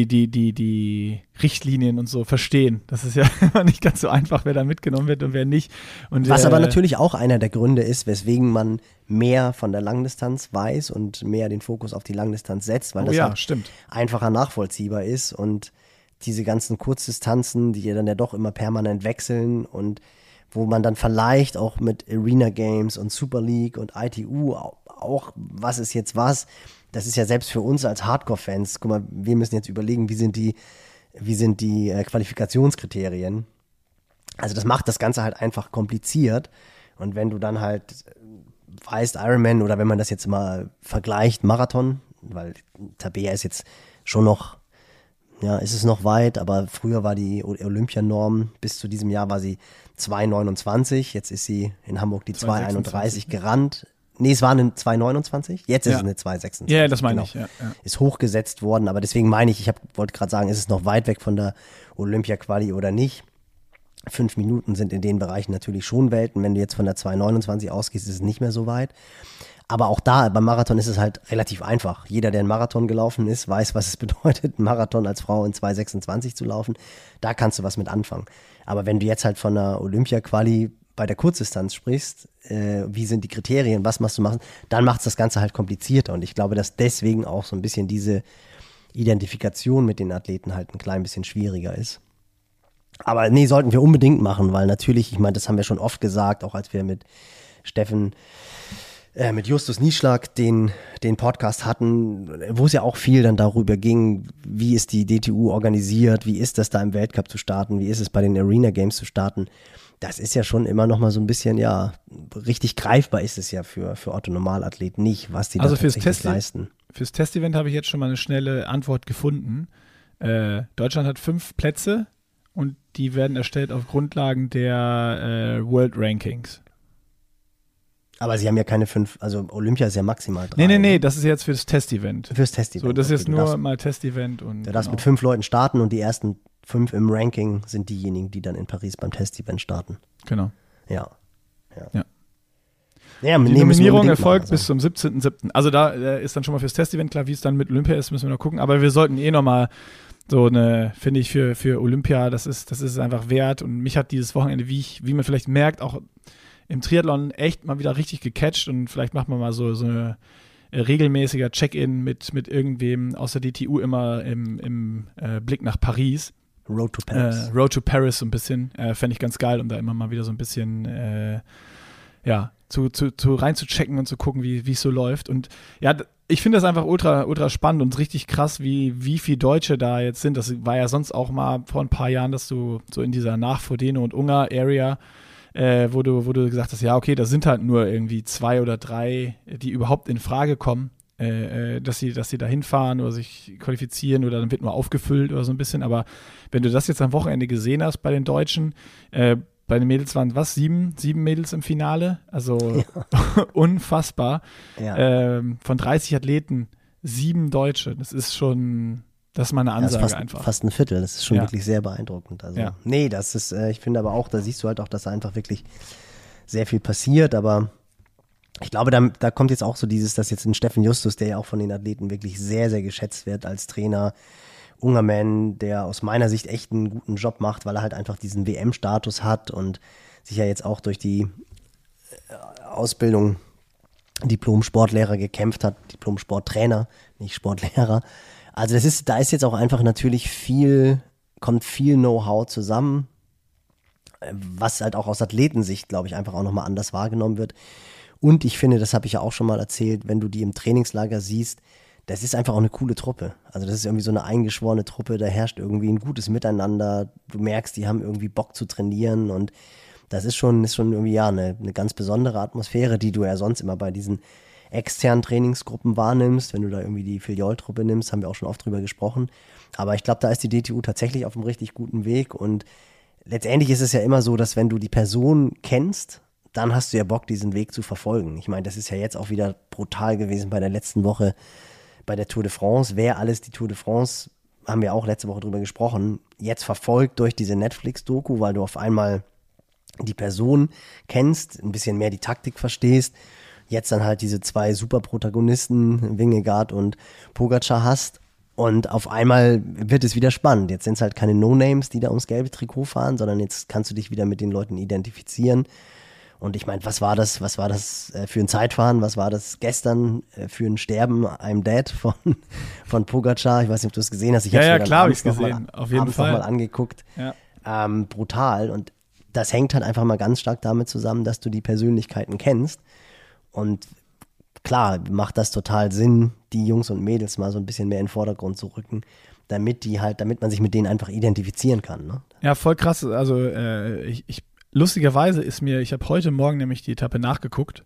Richtlinien und so verstehen. Das ist ja immer nicht ganz so einfach, wer da mitgenommen wird und wer nicht. Und, was aber natürlich auch einer der Gründe ist, weswegen man mehr von der Langdistanz weiß und mehr den Fokus auf die Langdistanz setzt, weil das halt einfacher nachvollziehbar ist und diese ganzen Kurzdistanzen, die ja dann ja doch immer permanent wechseln und wo man dann vielleicht auch mit Arena Games und Super League und ITU auch was ist jetzt was, das ist ja selbst für uns als Hardcore-Fans, guck mal, wir müssen jetzt überlegen, wie sind die Qualifikationskriterien. Also das macht das Ganze halt einfach kompliziert und wenn du dann halt weißt, Ironman oder wenn man das jetzt mal vergleicht, Marathon, weil Tabea ist jetzt schon noch ist es noch weit, aber früher war die Olympianorm, bis zu diesem Jahr war sie 2,29, jetzt ist sie in Hamburg die 2,31 gerannt. Nee, es war eine 2,29, jetzt ist es eine 2,26. Ja, das meine ich. Ja. Ist hochgesetzt worden, aber deswegen meine ich wollte gerade sagen, ist es noch weit weg von der Olympia-Quali oder nicht? 5 Minuten sind in den Bereichen natürlich schon Welten. Wenn du jetzt von der 2,29 ausgehst, ist es nicht mehr so weit. Aber auch da, beim Marathon ist es halt relativ einfach. Jeder, der einen Marathon gelaufen ist, weiß, was es bedeutet, einen Marathon als Frau in 2,26 zu laufen. Da kannst du was mit anfangen. Aber wenn du jetzt halt von einer Olympia-Quali bei der Kurzdistanz sprichst, wie sind die Kriterien, was machst du machen, dann macht es das Ganze halt komplizierter. Und ich glaube, dass deswegen auch so ein bisschen diese Identifikation mit den Athleten halt ein klein bisschen schwieriger ist. Aber nee, sollten wir unbedingt machen, weil natürlich, ich meine, das haben wir schon oft gesagt, auch als wir mit mit Justus Nieschlag den Podcast hatten, wo es ja auch viel dann darüber ging, wie ist die DTU organisiert, wie ist das da im Weltcup zu starten, wie ist es bei den Arena Games zu starten. Das ist ja schon immer noch mal so ein bisschen, ja, richtig greifbar ist es ja für Otto-Normalathleten nicht, was die da tatsächlich leisten. Fürs Testevent habe ich jetzt schon mal eine schnelle Antwort gefunden. Deutschland hat 5 Plätze und die werden erstellt auf Grundlagen der World Rankings. Aber sie haben ja keine 5, also Olympia ist ja maximal 3. Nee, das ist jetzt fürs Testevent. Fürs Testevent. So, das ist jetzt nur mal Testevent. Und du darfst mit 5 Leuten starten und die ersten 5 im Ranking sind diejenigen, die dann in Paris beim Testevent starten. Genau. Ja. Ja, die Nominierung erfolgt bis zum 17.07. Also da ist dann schon mal fürs Testevent klar, wie es dann mit Olympia ist, müssen wir noch gucken. Aber wir sollten noch mal so eine, finde ich, für Olympia, das ist einfach wert. Und mich hat dieses Wochenende, wie man vielleicht merkt, auch im Triathlon echt mal wieder richtig gecatcht. Und vielleicht macht man mal so eine regelmäßiger Check-in mit irgendwem aus der DTU immer im Blick nach Paris. Road to Paris. Road to Paris so ein bisschen. Fände ich ganz geil, um da immer mal wieder so ein bisschen zu reinzuchecken und zu gucken, wie es so läuft. Und ja, ich finde das einfach ultra, ultra spannend und richtig krass, wie viele Deutsche da jetzt sind. Das war ja sonst auch mal vor ein paar Jahren, dass du so in dieser Nach-Frodeno und Ungar-Area, wo du gesagt hast, ja, okay, da sind halt nur irgendwie 2 oder 3, die überhaupt in Frage kommen, dass sie da hinfahren oder sich qualifizieren oder dann wird nur aufgefüllt oder so ein bisschen. Aber wenn du das jetzt am Wochenende gesehen hast bei den Deutschen, bei den Mädels waren was? 7 Mädels im Finale? Also unfassbar. Ja. Von 30 Athleten 7 Deutsche. Das ist mal eine Ansage einfach. Fast ein Viertel. Das ist schon wirklich sehr beeindruckend. Also, nee, das ist, ich finde aber auch, da siehst du halt auch, dass einfach wirklich sehr viel passiert. Aber ich glaube, da kommt jetzt auch so dass jetzt ein Steffen Justus, der ja auch von den Athleten wirklich sehr, sehr geschätzt wird als Trainer, Ungerman, der aus meiner Sicht echt einen guten Job macht, weil er halt einfach diesen WM-Status hat und sich ja jetzt auch durch die Ausbildung Diplom-Sportlehrer gekämpft hat, Diplom-Sporttrainer, nicht Sportlehrer. Also da ist jetzt auch einfach natürlich kommt viel Know-how zusammen, was halt auch aus Athletensicht, glaube ich, einfach auch nochmal anders wahrgenommen wird. Und ich finde, das habe ich ja auch schon mal erzählt, wenn du die im Trainingslager siehst, das ist einfach auch eine coole Truppe. Also das ist irgendwie so eine eingeschworene Truppe, da herrscht irgendwie ein gutes Miteinander. Du merkst, die haben irgendwie Bock zu trainieren und das ist schon irgendwie eine ganz besondere Atmosphäre, die du ja sonst immer bei diesen externen Trainingsgruppen wahrnimmst. Wenn du da irgendwie die Filiol-Truppe nimmst, haben wir auch schon oft drüber gesprochen. Aber ich glaube, da ist die DTU tatsächlich auf einem richtig guten Weg und letztendlich ist es ja immer so, dass wenn du die Person kennst, dann hast du ja Bock, diesen Weg zu verfolgen. Ich meine, das ist ja jetzt auch wieder brutal gewesen bei der letzten Woche bei der Tour de France. Wer alles die Tour de France, haben wir auch letzte Woche drüber gesprochen, jetzt verfolgt durch diese Netflix-Doku, weil du auf einmal die Person kennst, ein bisschen mehr die Taktik verstehst, jetzt dann halt diese 2 Superprotagonisten, Vingegaard und Pogačar hast und auf einmal wird es wieder spannend. Jetzt sind es halt keine No-Names, die da ums gelbe Trikot fahren, sondern jetzt kannst du dich wieder mit den Leuten identifizieren. Und ich meine, was war das für ein Zeitfahren? Was war das gestern für ein Sterben I'm Dead von Pogačar? Ich weiß nicht, ob du es gesehen hast. Ich klar habe ich es gesehen. Auf jeden Fall. Mal angeguckt. Ja. Brutal. Und das hängt halt einfach mal ganz stark damit zusammen, dass du die Persönlichkeiten kennst. Und klar, macht das total Sinn, die Jungs und Mädels mal so ein bisschen mehr in den Vordergrund zu rücken, damit man sich mit denen einfach identifizieren kann. Ne? Ja, voll krass. Also lustigerweise ich habe heute Morgen nämlich die Etappe nachgeguckt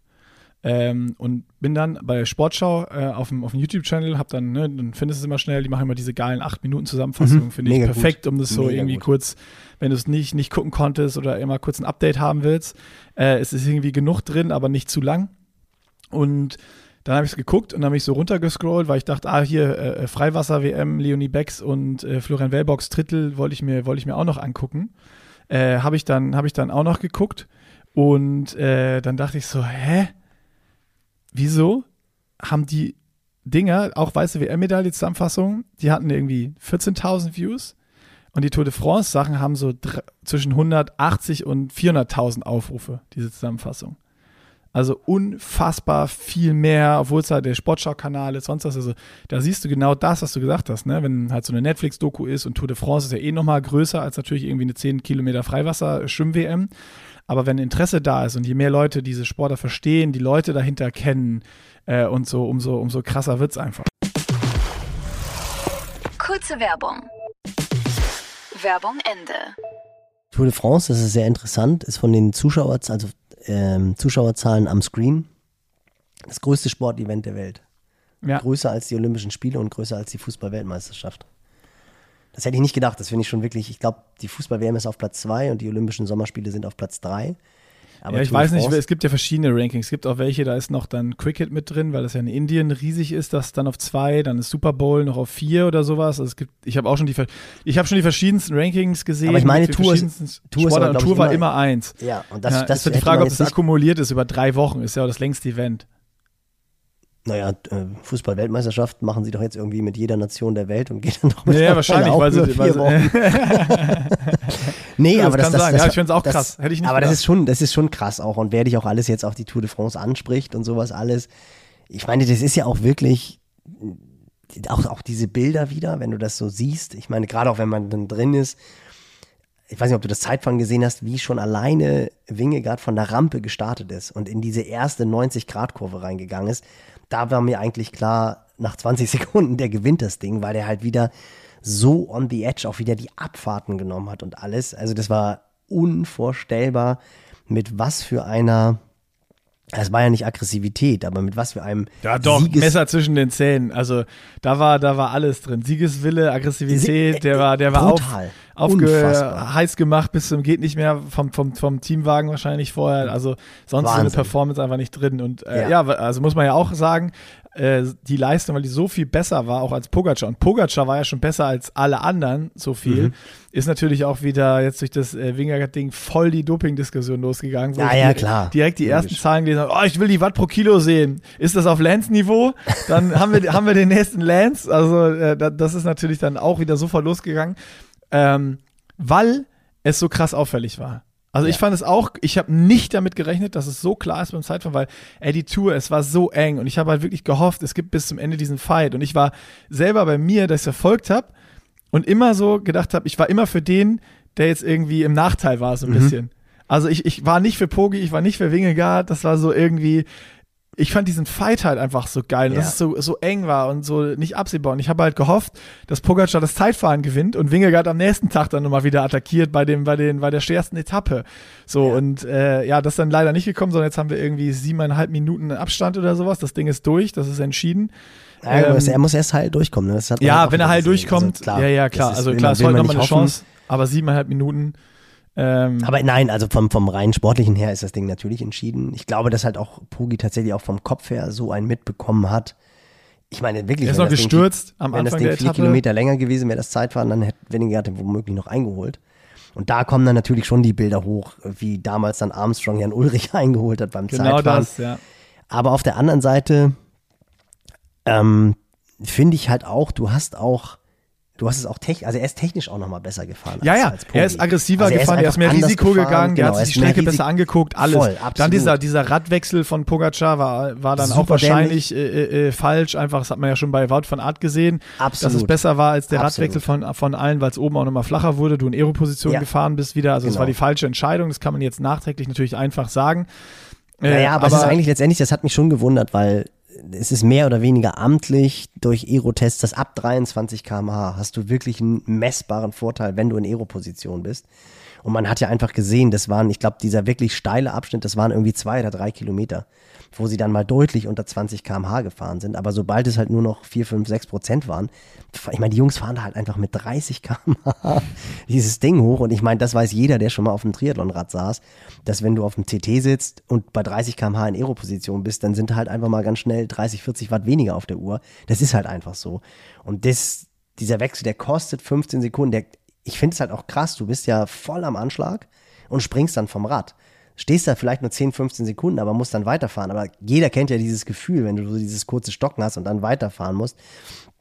und bin dann bei Sportschau auf dem YouTube-Channel, dann findest du es immer schnell, die machen immer diese geilen 8-Minuten-Zusammenfassungen, finde ich perfekt, gut. Um das so mega irgendwie gut. Kurz, wenn du es nicht gucken konntest oder immer kurz ein Update haben willst, es ist irgendwie genug drin, aber nicht zu lang. Und dann habe ich es geguckt und dann habe ich so runtergescrollt, weil ich dachte, hier Freiwasser-WM, Leonie Becks und Florian Wellbocks Drittel wollte ich mir auch noch angucken. Habe ich dann auch noch geguckt und dann dachte ich so, wieso haben die Dinger, auch weiße WM-Medaille-Zusammenfassung, die hatten irgendwie 14.000 Views und die Tour de France Sachen haben so zwischen 180 und 400.000 Aufrufe, diese Zusammenfassung. Also unfassbar viel mehr, obwohl es halt der Sportschau-Kanal ist, sonst was. Also da siehst du genau das, was du gesagt hast, ne? Wenn halt so eine Netflix-Doku ist und Tour de France ist ja eh nochmal größer als natürlich irgendwie eine 10 Kilometer Freiwasser-Schwimm-WM. Aber wenn Interesse da ist und je mehr Leute diese Sportler verstehen, die Leute dahinter kennen und so, umso krasser wird's einfach. Kurze Werbung. Werbung Ende. Tour de France, das ist sehr interessant, ist von den Zuschauerzahlen am Screen das größte Sportevent der Welt. Ja. Größer als die Olympischen Spiele und größer als die Fußball-Weltmeisterschaft. Das hätte ich nicht gedacht, das finde ich schon wirklich, ich glaube, die Fußball-WM ist auf Platz 2 und die Olympischen Sommerspiele sind auf Platz 3. Aber ja, ich weiß nicht, es gibt ja verschiedene Rankings. Es gibt auch welche, da ist noch dann Cricket mit drin, weil das ja in Indien riesig ist, das dann auf 2, dann ist Super Bowl noch auf 4 oder sowas. Also ich habe schon die verschiedensten Rankings gesehen. Aber ich meine, Tour war immer 1. Ja, und das ist die Frage, ob das akkumuliert ist über 3 Wochen. Ist ja auch das längste Event. Naja, Fußball-Weltmeisterschaft machen sie doch jetzt irgendwie mit jeder Nation der Welt und geht dann doch mit. Ja, wahrscheinlich, weil sie 4 Wochen. Nee, aber das kann sein. Ja, ich finde es auch krass. Hätte ich nicht aber gedacht. das ist schon krass auch. Und wer dich auch alles jetzt auf die Tour de France anspricht und sowas alles. Ich meine, das ist ja auch wirklich, auch diese Bilder wieder, wenn du das so siehst. Ich meine, gerade auch wenn man dann drin ist. Ich weiß nicht, ob du das Zeitfahren gesehen hast, wie schon alleine Vingegaard von der Rampe gestartet ist und in diese erste 90-Grad-Kurve reingegangen ist. Da war mir eigentlich klar, nach 20 Sekunden, der gewinnt das Ding, weil der halt wieder so on the edge auch wieder die Abfahrten genommen hat und alles. Also das war unvorstellbar, mit was für einer, es war ja nicht Aggressivität, aber mit was für einem ja doch, Messer zwischen den Zähnen. Also da war alles drin. Siegeswille, Aggressivität, der war heiß gemacht bis zum geht nicht mehr vom Teamwagen wahrscheinlich vorher. Also sonst ist eine Performance einfach nicht drin. Und also muss man ja auch sagen, die Leistung, weil die so viel besser war, auch als Pogacar. Und Pogacar war ja schon besser als alle anderen, so viel. Ist natürlich auch wieder jetzt durch das Vingegaard-Ding voll die Doping-Diskussion losgegangen. Wo klar. Direkt die ersten Zahlen gelesen habe, ich will die Watt pro Kilo sehen. Ist das auf Lance-Niveau? Dann haben wir den nächsten Lance. Also das ist natürlich dann auch wieder sofort losgegangen, weil es so krass auffällig war. Also ich fand es auch, ich habe nicht damit gerechnet, dass es so klar ist beim Zeitfahren, weil die Tour, es war so eng und ich habe halt wirklich gehofft, es gibt bis zum Ende diesen Fight und ich war selber bei mir, dass ich es verfolgt habe und immer so gedacht habe, ich war immer für den, der jetzt irgendwie im Nachteil war, so ein bisschen. Also ich war nicht für Pogi, ich war nicht für Vingegaard, das war so irgendwie, ich fand diesen Fight halt einfach so geil, dass es so eng war und so nicht absehbar. Und ich habe halt gehofft, dass Pogacar das Zeitfahren gewinnt und Vingegaard am nächsten Tag dann nochmal wieder attackiert bei der schwersten Etappe. So, und das ist dann leider nicht gekommen, sondern jetzt haben wir irgendwie 7,5 Minuten Abstand oder sowas. Das Ding ist durch, das ist entschieden. Ja, er muss erst heil durchkommen. Ne? Das hat wenn er heil durchkommt, also, klar. Also klar, es ist heute nochmal eine Chance, aber 7,5 Minuten. Aber nein, also vom rein sportlichen her ist das Ding natürlich entschieden. Ich glaube, dass halt auch Pogi tatsächlich auch vom Kopf her so einen mitbekommen hat. Ich meine, wirklich, er ist noch gestürzt am Anfang der Etappe. Wenn das Ding 4 Kilometer länger gewesen wäre, das Zeitfahren, dann hätte Vingegaard womöglich noch eingeholt. Und da kommen dann natürlich schon die Bilder hoch, wie damals dann Armstrong Jan Ulrich eingeholt hat beim Zeitfahren. Genau das, ja. Aber auf der anderen Seite finde ich halt auch, du hast es auch technisch, also er ist technisch auch nochmal besser gefahren. Als Pogi. Er ist aggressiver gefahren, er ist mehr Risiko gegangen, der hat sich die Strecke besser angeguckt, alles. Voll, dann dieser Radwechsel von Pogacar war dann super auch wahrscheinlich falsch, einfach, das hat man ja schon bei Wout van Aert gesehen, dass es besser war als der Radwechsel von allen, weil es oben auch nochmal flacher wurde, du in Aero-Position gefahren bist wieder, also es war die falsche Entscheidung, das kann man jetzt nachträglich natürlich einfach sagen. Aber es ist eigentlich letztendlich, das hat mich schon gewundert, weil es ist mehr oder weniger amtlich durch Aerotests, dass ab 23 km/h hast du wirklich einen messbaren Vorteil, wenn du in Aero-Position bist. Und man hat ja einfach gesehen, das waren, ich glaube, dieser wirklich steile Abschnitt, das waren irgendwie 2 oder 3 Kilometer, wo sie dann mal deutlich unter 20 km/h gefahren sind. Aber sobald es halt nur noch 4, 5, 6% waren, ich meine, die Jungs fahren da halt einfach mit 30 km/h dieses Ding hoch. Und ich meine, das weiß jeder, der schon mal auf dem Triathlonrad saß, dass wenn du auf dem TT sitzt und bei 30 km/h in Aero-Position bist, dann sind halt einfach mal ganz schnell 30, 40 Watt weniger auf der Uhr. Das ist halt einfach so. Und dieser Wechsel, der kostet 15 Sekunden. Ich finde es halt auch krass, du bist ja voll am Anschlag und springst dann vom Rad. Stehst da vielleicht nur 10, 15 Sekunden, aber musst dann weiterfahren. Aber jeder kennt ja dieses Gefühl, wenn du so dieses kurze Stocken hast und dann weiterfahren musst.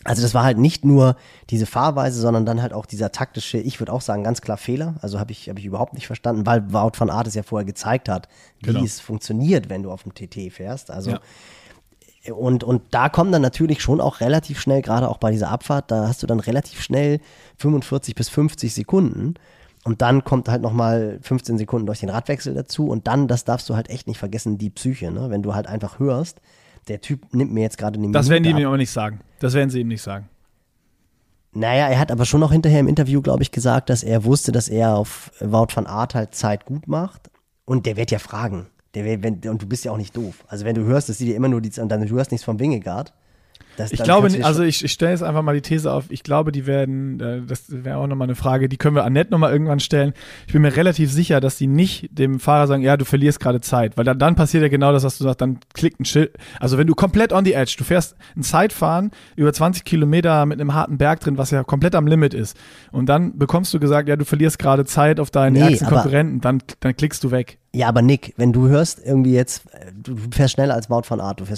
Also das war halt nicht nur diese Fahrweise, sondern dann halt auch dieser taktische, ich würde auch sagen, ganz klar Fehler. Also habe ich überhaupt nicht verstanden, weil Wout van Aert es ja vorher gezeigt hat, wie es funktioniert, wenn du auf dem TT fährst. Also und da kommen dann natürlich schon auch relativ schnell, gerade auch bei dieser Abfahrt, da hast du dann relativ schnell 45 bis 50 Sekunden. Und dann kommt halt nochmal 15 Sekunden durch den Radwechsel dazu. Und dann, das darfst du halt echt nicht vergessen, die Psyche, ne? Wenn du halt einfach hörst, der Typ nimmt mir jetzt gerade eine Minute. Das werden die ihm aber nicht sagen. Das werden sie ihm nicht sagen. Naja, er hat aber schon noch hinterher im Interview, glaube ich, gesagt, dass er wusste, dass er auf Wout van Aert halt Zeit gut macht. Und der wird ja fragen. Und du bist ja auch nicht doof. Also wenn du hörst, dass sie dir immer nur und dann du hörst nichts vom Wingegaard. Ich glaube, also ich stelle jetzt einfach mal die These auf, ich glaube, die werden, das wäre auch nochmal eine Frage, die können wir Annette nochmal irgendwann stellen. Ich bin mir relativ sicher, dass die nicht dem Fahrer sagen, ja, du verlierst gerade Zeit, weil dann passiert ja genau das, was du sagst, dann klickt ein Schild. Also wenn du komplett on the edge, du fährst ein Zeitfahren über 20 Kilometer mit einem harten Berg drin, was ja komplett am Limit ist, und dann bekommst du gesagt, ja, du verlierst gerade Zeit auf deinen ärgsten Konkurrenten, dann klickst du weg. Ja, aber Nick, wenn du hörst irgendwie jetzt, du fährst schneller als Wout van Aert, du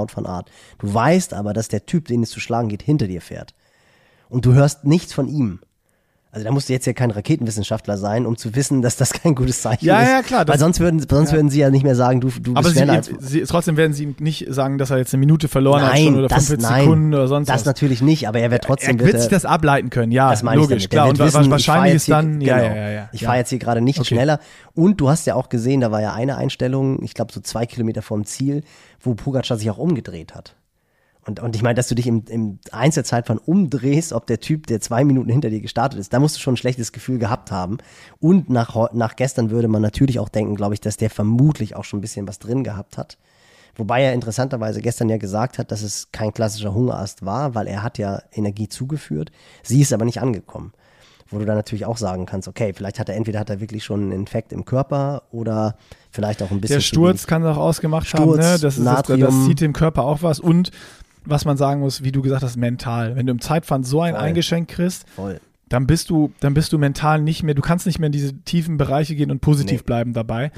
weißt aber, dass der Typ, den es zu schlagen geht, hinter dir fährt. Und du hörst nichts von ihm. Also da musst du jetzt ja kein Raketenwissenschaftler sein, um zu wissen, dass das kein gutes Zeichen ist. Ja, klar. Weil sonst würden sie ja nicht mehr sagen, du bist schneller als... Trotzdem werden sie ihm nicht sagen, dass er jetzt eine Minute verloren hat schon oder 45 Sekunden oder sonst was. Das natürlich nicht, aber er wird trotzdem... Er wird sich das ableiten können, ja, das logisch, klar. Und wissen, wahrscheinlich ist dann... Ich fahre jetzt hier gerade nicht schneller. Und du hast ja auch gesehen, da war ja eine Einstellung, ich glaube so 2 Kilometer vorm Ziel, wo Pogačar sich auch umgedreht hat. Und ich meine, dass du dich im Einzelzeitfahren umdrehst, ob der Typ, der 2 Minuten hinter dir gestartet ist, da musst du schon ein schlechtes Gefühl gehabt haben. Und nach gestern würde man natürlich auch denken, glaube ich, dass der vermutlich auch schon ein bisschen was drin gehabt hat. Wobei er interessanterweise gestern ja gesagt hat, dass es kein klassischer Hungerast war, weil er hat ja Energie zugeführt. Sie ist aber nicht angekommen. Wo du dann natürlich auch sagen kannst, okay, vielleicht hat er wirklich schon einen Infekt im Körper oder vielleicht auch ein bisschen... Der Sturz kann auch ausgemacht haben, ne? Das zieht dem Körper auch was. Und was man sagen muss, wie du gesagt hast, mental. Wenn du im Zeitfahren so ein Eingeschenk kriegst, dann bist du mental nicht mehr, du kannst nicht mehr in diese tiefen Bereiche gehen und positiv bleiben dabei.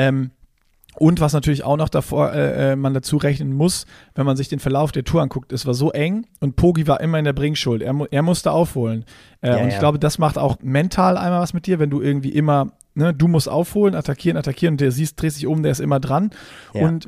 Und was natürlich auch noch man dazu rechnen muss, wenn man sich den Verlauf der Tour anguckt, es war so eng und Pogi war immer in der Bringschuld. Er musste aufholen. Ich glaube, das macht auch mental einmal was mit dir, wenn du irgendwie immer, ne, du musst aufholen, attackieren und der drehst dich um, der ist immer dran. Ja. Und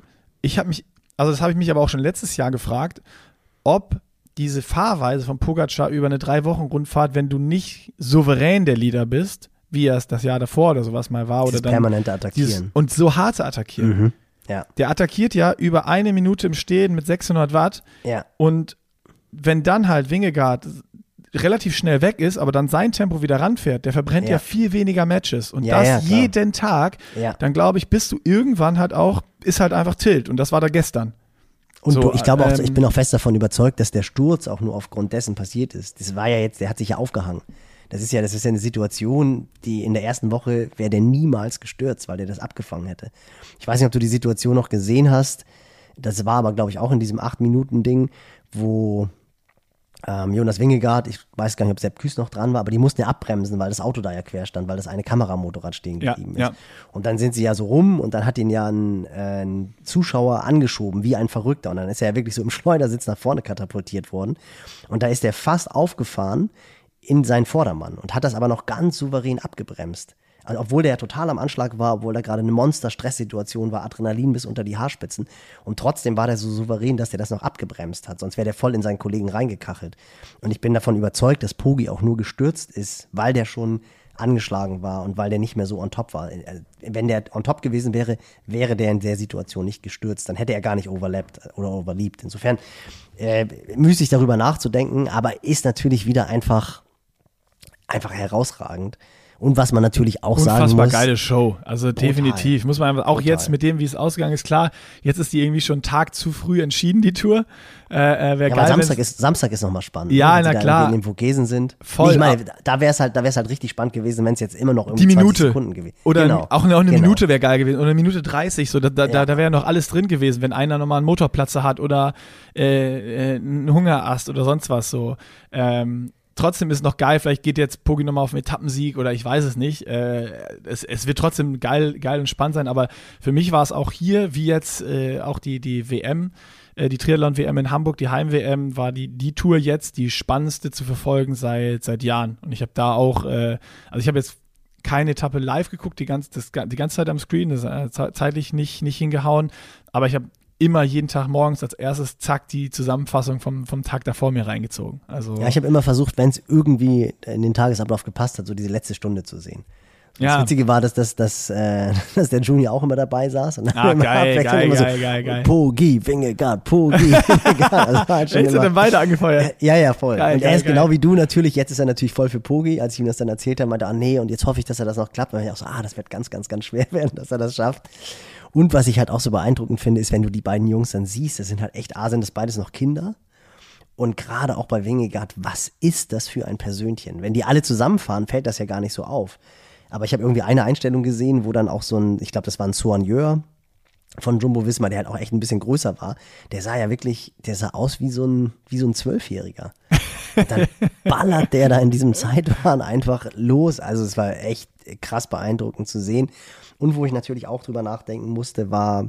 das habe ich mich aber auch schon letztes Jahr gefragt, ob diese Fahrweise von Pogačar über eine 3-Wochen-Rundfahrt, wenn du nicht souverän der Leader bist, wie er es das Jahr davor oder sowas mal war. Dieses oder dann permanente Attackieren. Und so harte Attackieren. Mhm. Ja. Der attackiert ja über 1 Minute im Stehen mit 600 Watt. Ja. Und wenn dann halt Vingegaard relativ schnell weg ist, aber dann sein Tempo wieder ranfährt, der verbrennt ja viel weniger Matches. Und das jeden Tag, dann glaube ich, bist du irgendwann halt auch, ist halt einfach Tilt. Und das war da gestern. Und ich glaube auch, ich bin auch fest davon überzeugt, dass der Sturz auch nur aufgrund dessen passiert ist. Das war ja jetzt, der hat sich ja aufgehangen. Das ist ja eine Situation, die in der ersten Woche wäre der niemals gestürzt, weil der das abgefangen hätte. Ich weiß nicht, ob du die Situation noch gesehen hast. Das war aber, glaube ich, auch in diesem 8-Minuten-Ding, wo Jonas Vingegaard, ich weiß gar nicht, ob Sepp Kuss noch dran war, aber die mussten ja abbremsen, weil das Auto da ja quer stand, weil das eine Kameramotorrad stehen geblieben ist. Ja. Und dann sind sie ja so rum und dann hat ihn ja ein Zuschauer angeschoben, wie ein Verrückter. Und dann ist er ja wirklich so im Schleudersitz nach vorne katapultiert worden. Und da ist er fast aufgefahren in seinen Vordermann und hat das aber noch ganz souverän abgebremst. Also obwohl der ja total am Anschlag war, obwohl da gerade eine Monster-Stresssituation war, Adrenalin bis unter die Haarspitzen. Und trotzdem war der so souverän, dass der das noch abgebremst hat. Sonst wäre der voll in seinen Kollegen reingekachelt. Und ich bin davon überzeugt, dass Pogi auch nur gestürzt ist, weil der schon angeschlagen war und weil der nicht mehr so on top war. Wenn der on top gewesen wäre, wäre der in der Situation nicht gestürzt. Dann hätte er gar nicht overlapped oder overleaped. Insofern müßig darüber nachzudenken, aber ist natürlich wieder einfach herausragend. Und was man natürlich auch sagen muss. Unfassbar geile Show. Also definitiv. Muss man einfach, auch jetzt mit dem, wie es ausgegangen ist, klar, jetzt ist die irgendwie schon einen Tag zu früh entschieden, die Tour. Geil, Samstag ist nochmal spannend. Ja, ne? Na klar. In den Vogesen sind. Voll. Ich meine, da wäre es halt richtig spannend gewesen, wenn es jetzt immer noch irgendwie die Minute 20 Sekunden gewesen wäre. Oder auch eine Minute wäre geil gewesen. Oder eine Minute 30. So, da wäre noch alles drin gewesen, wenn einer nochmal einen Motorplatzer hat oder einen Hungerast oder sonst was so. Trotzdem ist es noch geil, vielleicht geht jetzt Pogi nochmal auf einen Etappensieg oder ich weiß es nicht. Es wird trotzdem geil und spannend sein, aber für mich war es auch hier, wie jetzt auch die WM, die Triathlon-WM in Hamburg, die Heim-WM, war die Tour jetzt die spannendste zu verfolgen seit Jahren. Und ich habe da auch, also ich habe jetzt keine Etappe live geguckt, die ganze Zeit am Screen, das ist zeitlich nicht hingehauen, aber ich habe immer jeden Tag morgens als erstes, zack, die Zusammenfassung vom Tag davor mir reingezogen. Also, ja, ich habe immer versucht, wenn es irgendwie in den Tagesablauf gepasst hat, so diese letzte Stunde zu sehen. Das Witzige war, dass der Junior auch immer dabei saß. Und dann geil. Pogi, Wingegaard, Pogi, Wingegaard. Also halt echt, sind dann beide angefeuert? Ja, voll. Und er ist genau wie du natürlich, jetzt ist er natürlich voll für Pogi. Als ich ihm das dann erzählt habe, meinte er, nee, und jetzt hoffe ich, dass er das noch klappt. Und ich auch so, das wird ganz, ganz, ganz schwer werden, dass er das schafft. Und was ich halt auch so beeindruckend finde, ist, wenn du die beiden Jungs dann siehst, das sind halt echt, sind das beides noch Kinder. Und gerade auch bei Wingegaard, was ist das für ein Persönchen? Wenn die alle zusammenfahren, fällt das ja gar nicht so auf. Aber ich habe irgendwie eine Einstellung gesehen, wo dann auch so ein, ich glaube, das war ein Soigneur von Jumbo-Visma, der halt auch echt ein bisschen größer war. Der sah ja wirklich, der sah aus wie so ein 12-Jähriger. Und dann ballert der da in diesem Zeitfahren einfach los. Also es war echt krass beeindruckend zu sehen. Und wo ich natürlich auch drüber nachdenken musste, war,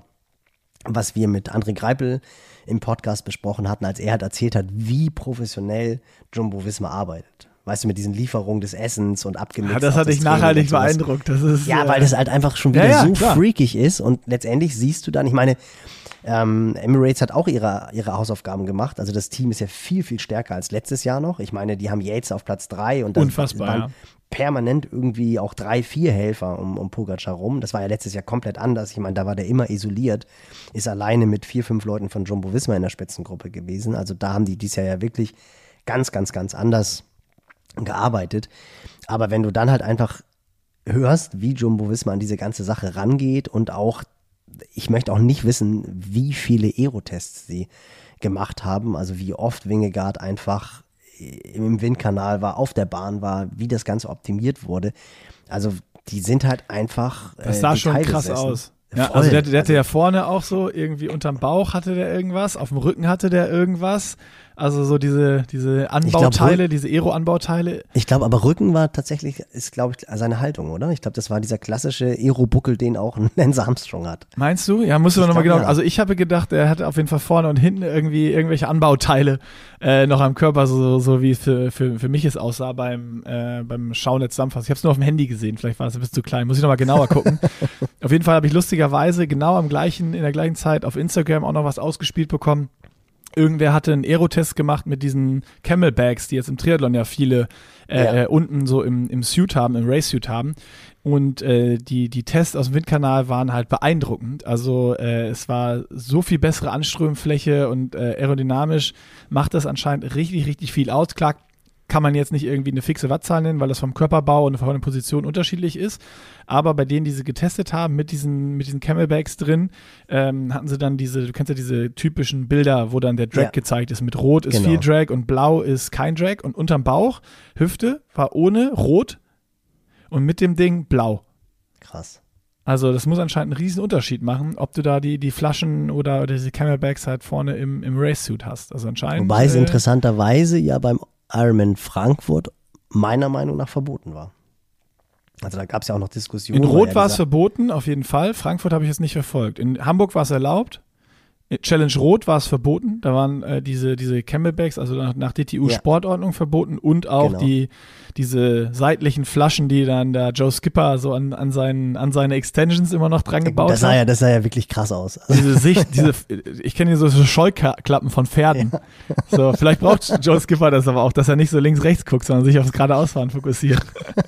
was wir mit André Greipel im Podcast besprochen hatten, als er halt erzählt hat, wie professionell Jumbo-Visma arbeitet. Weißt du, mit diesen Lieferungen des Essens und abgemixt. Das hat dich nachhaltig beeindruckt. Das ist, weil das halt einfach schon wieder freakig ist. Und letztendlich siehst du dann, ich meine, Emirates hat auch ihre Hausaufgaben gemacht. Also das Team ist ja viel, viel stärker als letztes Jahr noch. Ich meine, die haben Yates auf Platz 3 und dann waren permanent irgendwie auch 3, 4 Helfer um Pogacar rum. Das war ja letztes Jahr komplett anders. Ich meine, da war der immer isoliert, ist alleine mit 4, 5 Leuten von Jumbo-Visma in der Spitzengruppe gewesen. Also da haben die dieses Jahr ja wirklich ganz, ganz, ganz anders gearbeitet. Aber wenn du dann halt einfach hörst, wie Jumbo-Visma an diese ganze Sache rangeht und auch, ich möchte auch nicht wissen, wie viele Aerotests sie gemacht haben, also wie oft Wingegaard einfach im Windkanal war, auf der Bahn war, wie das Ganze optimiert wurde. Also die sind halt einfach das sah schon krass aus. Ja, also der hatte ja vorne auch so, irgendwie unterm Bauch hatte der irgendwas, auf dem Rücken hatte der irgendwas. Also so diese Anbauteile, diese Aero-Anbauteile. Ich glaube, aber Rücken war tatsächlich, ist glaube ich seine Haltung, oder? Ich glaube, das war dieser klassische Aero-Buckel, den auch Lance Armstrong hat. Meinst du? Ja, musst du nochmal genau. Ja. Also ich habe gedacht, er hatte auf jeden Fall vorne und hinten irgendwie irgendwelche Anbauteile noch am Körper, so wie es für mich es aussah beim Schauen der Zusammenfassung. Ich habe es nur auf dem Handy gesehen, vielleicht war es ein bisschen zu klein. Muss ich nochmal genauer gucken. Auf jeden Fall habe ich lustigerweise genau in der gleichen Zeit auf Instagram auch noch was ausgespielt bekommen. Irgendwer hatte einen Aerotest gemacht mit diesen Camelbacks, die jetzt im Triathlon ja viele unten so im Suit haben, im Race-Suit haben. Und die Tests aus dem Windkanal waren halt beeindruckend. Also es war so viel bessere Anströmfläche und aerodynamisch macht das anscheinend richtig, richtig viel aus. Klar kann man jetzt nicht irgendwie eine fixe Wattzahl nennen, weil das vom Körperbau und von der Position unterschiedlich ist. Aber bei denen, die sie getestet haben, mit diesen Camelbacks drin, hatten sie dann du kennst ja diese typischen Bilder, wo dann der Drag gezeigt ist. Mit Rot ist viel Drag und Blau ist kein Drag. Und unterm Bauch, Hüfte, war ohne Rot und mit dem Ding blau. Krass. Also das muss anscheinend einen riesen Unterschied machen, ob du da die Flaschen oder diese Camelbacks halt vorne im Race-Suit hast. Also anscheinend. Wobei es interessanterweise ja beim Ironman Frankfurt meiner Meinung nach verboten war. Also da gab es ja auch noch Diskussionen. In Rot war es verboten, auf jeden Fall. Frankfurt habe ich jetzt nicht verfolgt. In Hamburg war es erlaubt. In Challenge Rot war es verboten. Da waren diese Camelbacks, also nach DTU-Sportordnung verboten und auch diese seitlichen Flaschen, die dann der Joe Skipper so an seine Extensions immer noch dran gebaut hat. Das sah ja wirklich krass aus. Diese Sicht, ich kenne hier so Scheuklappen von Pferden. Ja. So, vielleicht braucht Joe Skipper das aber auch, dass er nicht so links-rechts guckt, sondern sich aufs Geradeausfahren fokussiert.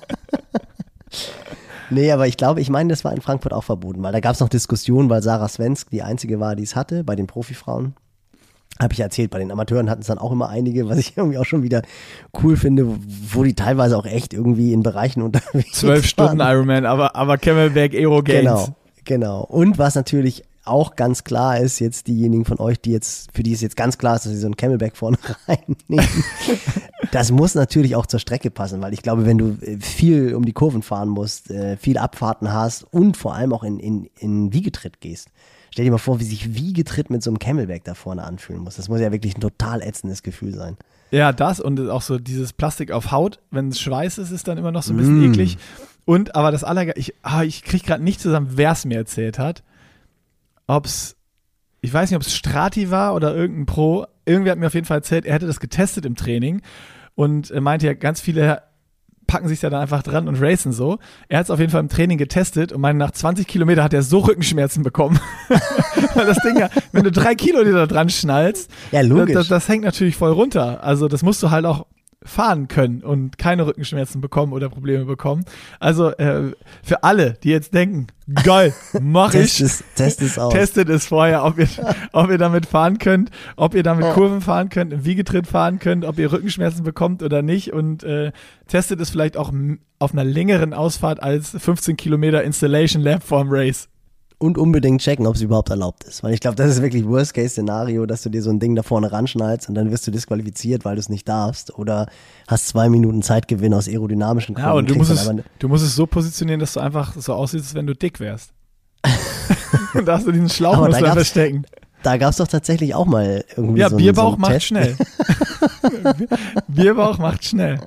Nee, aber ich meine, das war in Frankfurt auch verboten, weil da gab es noch Diskussionen, weil Sarah Svensk die einzige war, die es hatte, bei den Profifrauen. Habe ich erzählt, bei den Amateuren hatten es dann auch immer einige, was ich irgendwie auch schon wieder cool finde, wo die teilweise auch echt irgendwie in Bereichen unterwegs 12 Stunden Ironman, aber Camelback Aero Gains. Genau. Und was natürlich auch ganz klar ist, jetzt diejenigen von euch, für die es jetzt ganz klar ist, dass sie so einen Camelback vorne reinnehmen, das muss natürlich auch zur Strecke passen, weil ich glaube, wenn du viel um die Kurven fahren musst, viel Abfahrten hast und vor allem auch in Wiegetritt gehst, stell dir mal vor, wie sich Wiegetritt mit so einem Camelback da vorne anfühlen muss. Das muss ja wirklich ein total ätzendes Gefühl sein. Ja, das und auch so dieses Plastik auf Haut, wenn es Schweiß ist, ist dann immer noch so ein bisschen eklig. Und, aber das ich kriege gerade nicht zusammen, wer es mir erzählt hat, ob es ich weiß nicht, ob es Strati war oder irgendein Pro, irgendwer hat mir auf jeden Fall erzählt, er hätte das getestet im Training und meinte ja, ganz viele packen sich ja dann einfach dran und racen so. Er hat es auf jeden Fall im Training getestet und meinte, nach 20 Kilometer hat er so Rückenschmerzen bekommen. Weil das Ding ja, wenn du 3 Kilo dir da dran schnallst, ja, logisch. Das hängt natürlich voll runter. Also das musst du halt auch fahren können und keine Rückenschmerzen bekommen oder Probleme bekommen. Also für alle, die jetzt denken, geil, mach ich. Test es aus. Testet es vorher, ob ihr damit fahren könnt, ob ihr damit Kurven fahren könnt, im Wiegetritt fahren könnt, ob ihr Rückenschmerzen bekommt oder nicht und testet es vielleicht auch auf einer längeren Ausfahrt als 15 Kilometer Installation Lab vorm Race. Und unbedingt checken, ob es überhaupt erlaubt ist. Weil ich glaube, das ist wirklich Worst-Case-Szenario, dass du dir so ein Ding da vorne ranschnallst und dann wirst du disqualifiziert, weil du es nicht darfst. Oder hast 2 Minuten Zeitgewinn aus aerodynamischen Gründen. Ja, und du musst es so positionieren, dass du einfach so aussiehst, als wenn du dick wärst. Und da hast du diesen Schlauch musst du verstecken. Da gab es doch tatsächlich auch mal irgendwie ja, so Bierbauch einen macht Test. Schnell. Bierbauch macht schnell.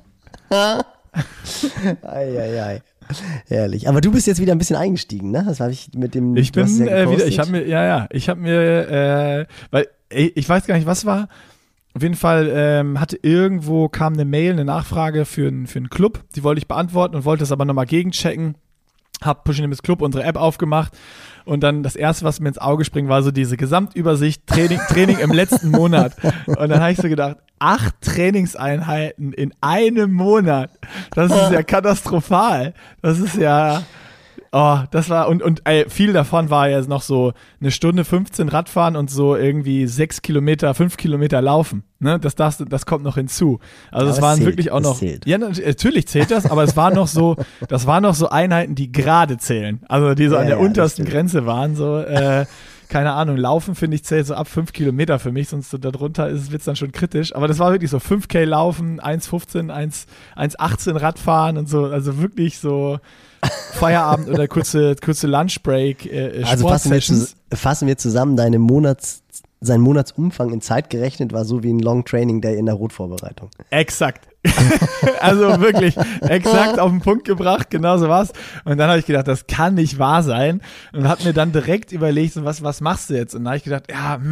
Ei. Herrlich. Aber du bist jetzt wieder ein bisschen eingestiegen, ne? Das habe ich mit dem. Ich bin wieder. Ich habe mir, weil ich weiß gar nicht, was war. Auf jeden Fall kam eine Mail, eine Nachfrage für einen Club. Die wollte ich beantworten und wollte das aber nochmal gegenchecken. Hab Pushing Limits Club, unsere App aufgemacht und dann das erste, was mir ins Auge springt, war so diese Gesamtübersicht, Training im letzten Monat. Und dann habe ich so gedacht, 8 Trainingseinheiten in einem Monat. Das ist ja katastrophal. Das ist ja, das war, und viel davon war ja noch so 1 Stunde 15 Radfahren und so irgendwie 5 Kilometer laufen. Ne? Das kommt noch hinzu. Also es waren wirklich auch noch, ja, natürlich zählt das, aber das waren noch so Einheiten, die gerade zählen. Also die so an der untersten Grenze waren, so, keine Ahnung, Laufen finde ich zählt so ab 5 Kilometer für mich, sonst darunter wird es dann schon kritisch. Aber das war wirklich so 5K Laufen, 1,15, 1,18 Radfahren und so, also wirklich so Feierabend oder kurze Lunchbreak, also fassen wir zusammen, sein Monatsumfang in Zeit gerechnet war so wie ein Long Training Day in der Rotvorbereitung. Exakt. Also wirklich exakt auf den Punkt gebracht, genau so war's. Und dann habe ich gedacht, das kann nicht wahr sein. Und habe mir dann direkt überlegt, so, was machst du jetzt? Und dann habe ich gedacht,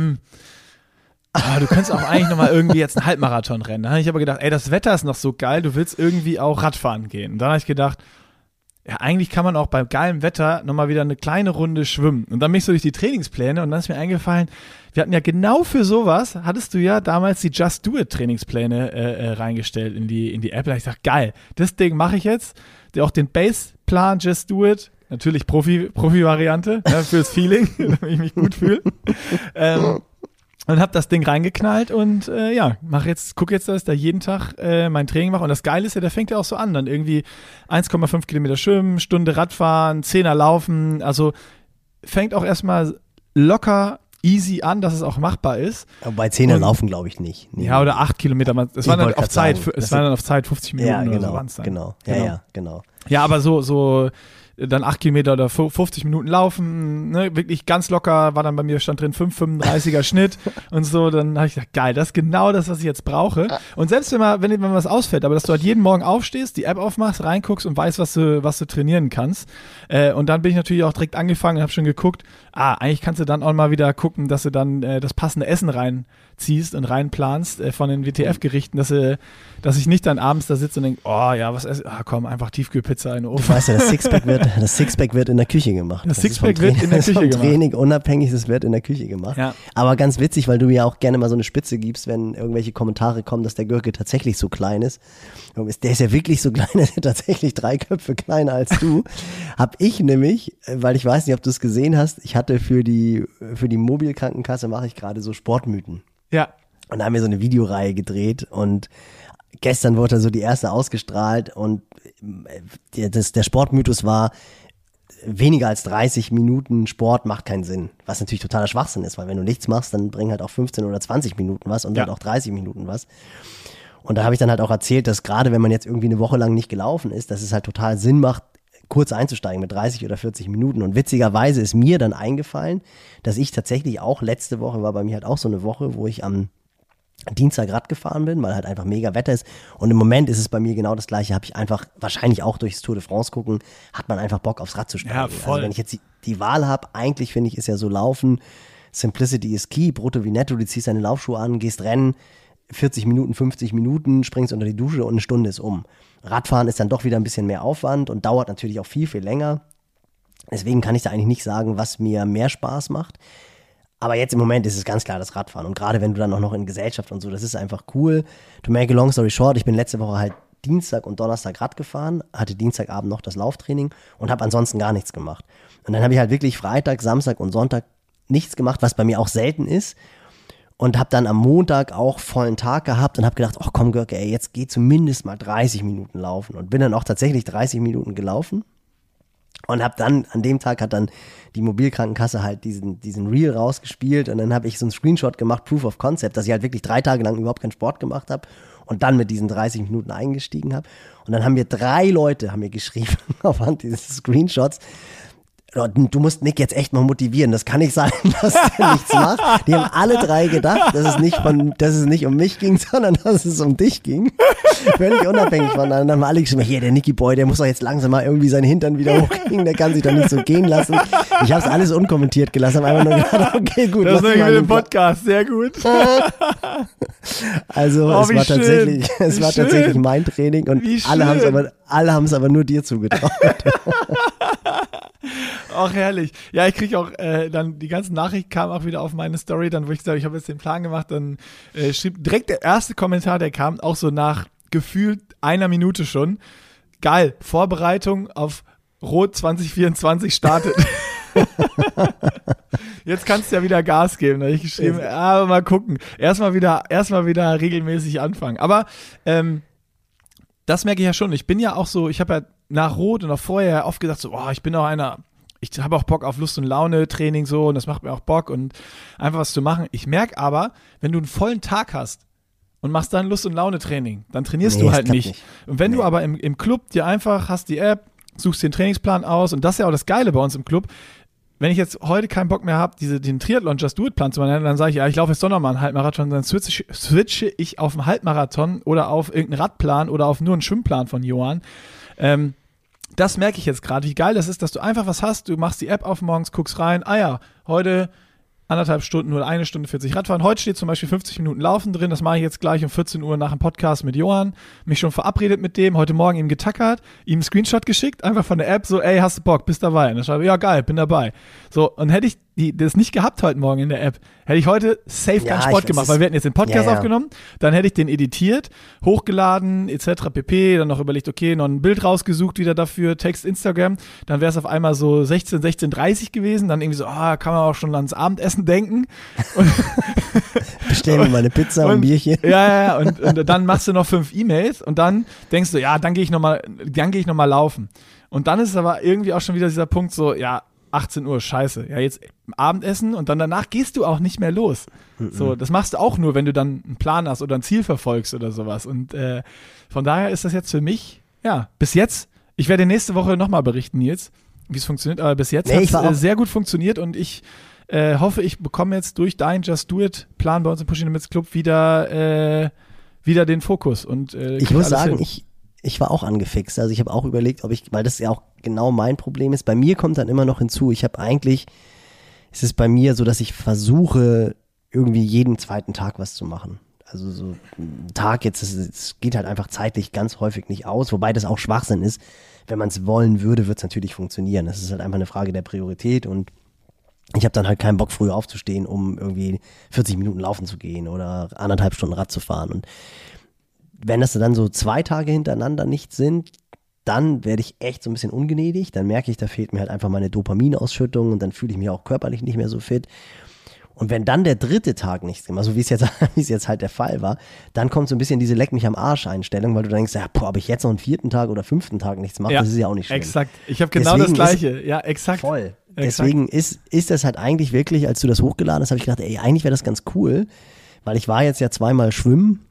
du könntest auch eigentlich nochmal irgendwie jetzt einen Halbmarathon rennen. Dann habe ich aber gedacht, das Wetter ist noch so geil, du willst irgendwie auch Radfahren gehen. Und dann habe ich gedacht, ja, eigentlich kann man auch bei geilem Wetter nochmal wieder eine kleine Runde schwimmen. Und dann bin ich so durch die Trainingspläne und dann ist mir eingefallen, wir hatten ja genau für sowas, hattest du ja damals die Just Do It Trainingspläne reingestellt in die App. Da habe ich gesagt, geil, das Ding mache ich jetzt. Auch den Baseplan Just Do It, natürlich Profi-Variante, fürs Feeling, damit ich mich gut fühle. Und habe das Ding reingeknallt und guck jetzt, dass ich da jeden Tag mein Training mache. Und das Geile ist ja, der fängt ja auch so an, dann irgendwie 1,5 Kilometer schwimmen, Stunde Radfahren, 10er laufen. Also fängt auch erstmal locker, easy an, dass es auch machbar ist. Aber bei 10er laufen glaube ich nicht. Nee. Ja, oder 8 Kilometer. Es war dann auf Zeit, 50 Minuten ja, genau, oder so waren es dann. Genau. Ja, genau. Ja, aber so dann 8 Kilometer oder 50 Minuten laufen, ne, wirklich ganz locker, war dann bei mir, stand drin 5,35er Schnitt und so, dann habe ich gedacht, geil, das ist genau das, was ich jetzt brauche. Und selbst wenn was ausfällt, aber dass du halt jeden Morgen aufstehst, die App aufmachst, reinguckst und weißt, was du trainieren kannst. Und dann bin ich natürlich auch direkt angefangen und habe schon geguckt, eigentlich kannst du dann auch mal wieder gucken, dass du dann das passende Essen reinziehst und reinplanst von den WTF-Gerichten, dass ich nicht dann abends da sitze und denke, was esse ich? Komm, einfach Tiefkühlpizza in den Ofen. Du weißt ja, das Sixpack wird in der Küche gemacht. Das Sixpack wird in der Küche gemacht. Training unabhängig, das wird in der Küche gemacht. Ja. Aber ganz witzig, weil du ja auch gerne mal so eine Spitze gibst, wenn irgendwelche Kommentare kommen, dass der Gürke tatsächlich so klein ist. Der ist ja wirklich so klein, der ist ja tatsächlich 3 Köpfe kleiner als du. Hab ich nämlich, weil ich weiß nicht, ob du es gesehen hast, ich hatte für die Mobilkrankenkasse mache ich gerade so Sportmythen. Ja. Und da haben wir so eine Videoreihe gedreht und gestern wurde so die erste ausgestrahlt und der Sportmythos war, weniger als 30 Minuten Sport macht keinen Sinn. Was natürlich totaler Schwachsinn ist, weil wenn du nichts machst, dann bringen halt auch 15 oder 20 Minuten was und dann auch 30 Minuten was. Und da habe ich dann halt auch erzählt, dass gerade wenn man jetzt irgendwie eine Woche lang nicht gelaufen ist, dass es halt total Sinn macht, kurz einzusteigen mit 30 oder 40 Minuten. Und witzigerweise ist mir dann eingefallen, dass ich tatsächlich auch letzte Woche, war bei mir halt auch so eine Woche, wo ich am Dienstag Rad gefahren bin, weil halt einfach mega Wetter ist. Und im Moment ist es bei mir genau das Gleiche. Habe ich einfach, wahrscheinlich auch durchs Tour de France gucken, hat man einfach Bock aufs Rad zu steigen. Ja, voll. Also wenn ich jetzt die Wahl habe, eigentlich finde ich, ist ja so Laufen Simplicity is key, brutto wie netto, du ziehst deine Laufschuhe an, gehst rennen, 40 Minuten, 50 Minuten, springst unter die Dusche und eine Stunde ist um. Radfahren ist dann doch wieder ein bisschen mehr Aufwand und dauert natürlich auch viel, viel länger. Deswegen kann ich da eigentlich nicht sagen, was mir mehr Spaß macht. Aber jetzt im Moment ist es ganz klar das Radfahren. Und gerade wenn du dann auch noch in Gesellschaft und so, das ist einfach cool. To make a long story short, ich bin letzte Woche halt Dienstag und Donnerstag Rad gefahren, hatte Dienstagabend noch das Lauftraining und habe ansonsten gar nichts gemacht. Und dann habe ich halt wirklich Freitag, Samstag und Sonntag nichts gemacht, was bei mir auch selten ist. Und habe dann am Montag auch vollen Tag gehabt und habe gedacht, ach komm Görke, ey, jetzt geh zumindest mal 30 Minuten laufen. Und bin dann auch tatsächlich 30 Minuten gelaufen. Und habe dann, an dem Tag hat dann die Mobilkrankenkasse halt diesen Reel rausgespielt und dann habe ich so einen Screenshot gemacht, Proof of Concept, dass ich halt wirklich 3 Tage lang überhaupt keinen Sport gemacht habe und dann mit diesen 30 Minuten eingestiegen habe. Und dann haben mir 3 Leute geschrieben aufhand dieses Screenshots, du musst Nick jetzt echt mal motivieren, das kann nicht sein, dass der nichts macht. Die haben alle 3 gedacht, dass es nicht um mich ging, sondern dass es um dich ging. Völlig unabhängig voneinander. Dann haben alle geschrieben, hier, der Nicky Boy, der muss doch jetzt langsam mal irgendwie seinen Hintern wieder hochkriegen, der kann sich doch nicht so gehen lassen. Ich habe es alles unkommentiert gelassen, habe einfach nur gedacht, okay, gut. Das ist für den Podcast, sehr gut. Also es war tatsächlich mein Training und alle haben es aber nur dir zugetraut. Auch herrlich. Ja, ich kriege auch dann, die ganzen Nachrichten kamen auch wieder auf meine Story, dann wo ich gesagt habe, ich habe jetzt den Plan gemacht, dann schrieb direkt der erste Kommentar, der kam, auch so nach gefühlt 1 Minute schon. Geil, Vorbereitung auf Rot 2024 startet. Jetzt kannst du ja wieder Gas geben. Da habe ich geschrieben, aber mal gucken. Erstmal wieder regelmäßig anfangen. Aber das merke ich ja schon. Ich bin ja auch so, ich habe ja nach Rot und auch vorher oft gesagt, so, ich bin auch ich habe auch Bock auf Lust- und Laune-Training so und das macht mir auch Bock und einfach was zu machen. Ich merke aber, wenn du einen vollen Tag hast und machst dann Lust- und Laune-Training, dann trainierst du halt nicht. Und wenn du aber im Club dir einfach hast die App, suchst den Trainingsplan aus und das ist ja auch das Geile bei uns im Club, wenn ich jetzt heute keinen Bock mehr habe, den Triathlon Just Do It Plan zu machen, dann sage ich, ja, ich laufe jetzt doch nochmal einen Halbmarathon, dann switche ich auf einen Halbmarathon oder auf irgendeinen Radplan oder auf nur einen Schwimmplan von Johann. Das merke ich jetzt gerade, wie geil das ist, dass du einfach was hast, du machst die App auf morgens, guckst rein, heute 1,5 Stunden oder 1 Stunde 40 Radfahren. Heute steht zum Beispiel 50 Minuten Laufen drin. Das mache ich jetzt gleich um 14 Uhr nach dem Podcast mit Johann. Mich schon verabredet mit dem. Heute Morgen ihm getackert, ihm einen Screenshot geschickt, einfach von der App. So, ey, hast du Bock? Bist dabei? Und dann schreibe ich, ja geil, bin dabei. So, und hätte ich das nicht gehabt heute Morgen in der App, hätte ich heute safe keinen Sport gemacht, weil wir hätten jetzt den Podcast aufgenommen. Dann hätte ich den editiert, hochgeladen, etc. pp. Dann noch überlegt, okay, noch ein Bild rausgesucht wieder dafür, Text, Instagram. Dann wäre es auf einmal so 16:30 gewesen. Dann irgendwie so, kann man auch schon ans Abendessen denken. Bestellen wir mal eine Pizza und ein Bierchen. Ja, und dann machst du noch 5 E-Mails und dann denkst du, ja, dann gehe ich noch mal laufen. Und dann ist es aber irgendwie auch schon wieder dieser Punkt so, ja, 18 Uhr, scheiße. Ja, jetzt Abendessen und dann danach gehst du auch nicht mehr los. So, das machst du auch nur, wenn du dann einen Plan hast oder ein Ziel verfolgst oder sowas. Und von daher ist das jetzt für mich, bis jetzt, ich werde nächste Woche nochmal berichten, Nils, wie es funktioniert, aber bis jetzt hat es sehr gut funktioniert und ich hoffe, ich bekomme jetzt durch deinen Just Do It Plan bei uns im Pushing Limits Club wieder den Fokus. Und ich muss sagen, ich war auch angefixt. Also ich habe auch überlegt, weil das ja auch genau mein Problem ist. Bei mir kommt dann immer noch hinzu, es ist bei mir so, dass ich versuche, irgendwie jeden zweiten Tag was zu machen. Also so ein Tag jetzt, es geht halt einfach zeitlich ganz häufig nicht aus, wobei das auch Schwachsinn ist. Wenn man es wollen würde, wird es natürlich funktionieren. Das ist halt einfach eine Frage der Priorität und ich habe dann halt keinen Bock, früh aufzustehen, um irgendwie 40 Minuten laufen zu gehen oder 1,5 Stunden Rad zu fahren. Und wenn das dann so 2 Tage hintereinander nicht sind, dann werde ich echt so ein bisschen ungnädig. Dann merke ich, da fehlt mir halt einfach meine Dopaminausschüttung und dann fühle ich mich auch körperlich nicht mehr so fit. Und wenn dann der 3. Tag nichts gemacht, so wie es jetzt halt der Fall war, dann kommt so ein bisschen diese Leck mich am Arsch Einstellung, weil du denkst, ob ich jetzt noch einen 4. Tag oder 5. Tag nichts mache, das ist ja auch nicht schlimm. Exakt, ich habe genau das Gleiche. Ja, exakt. Voll. Deswegen ist das halt eigentlich wirklich, als du das hochgeladen hast, habe ich gedacht, eigentlich wäre das ganz cool, weil ich war jetzt ja 2-mal schwimmen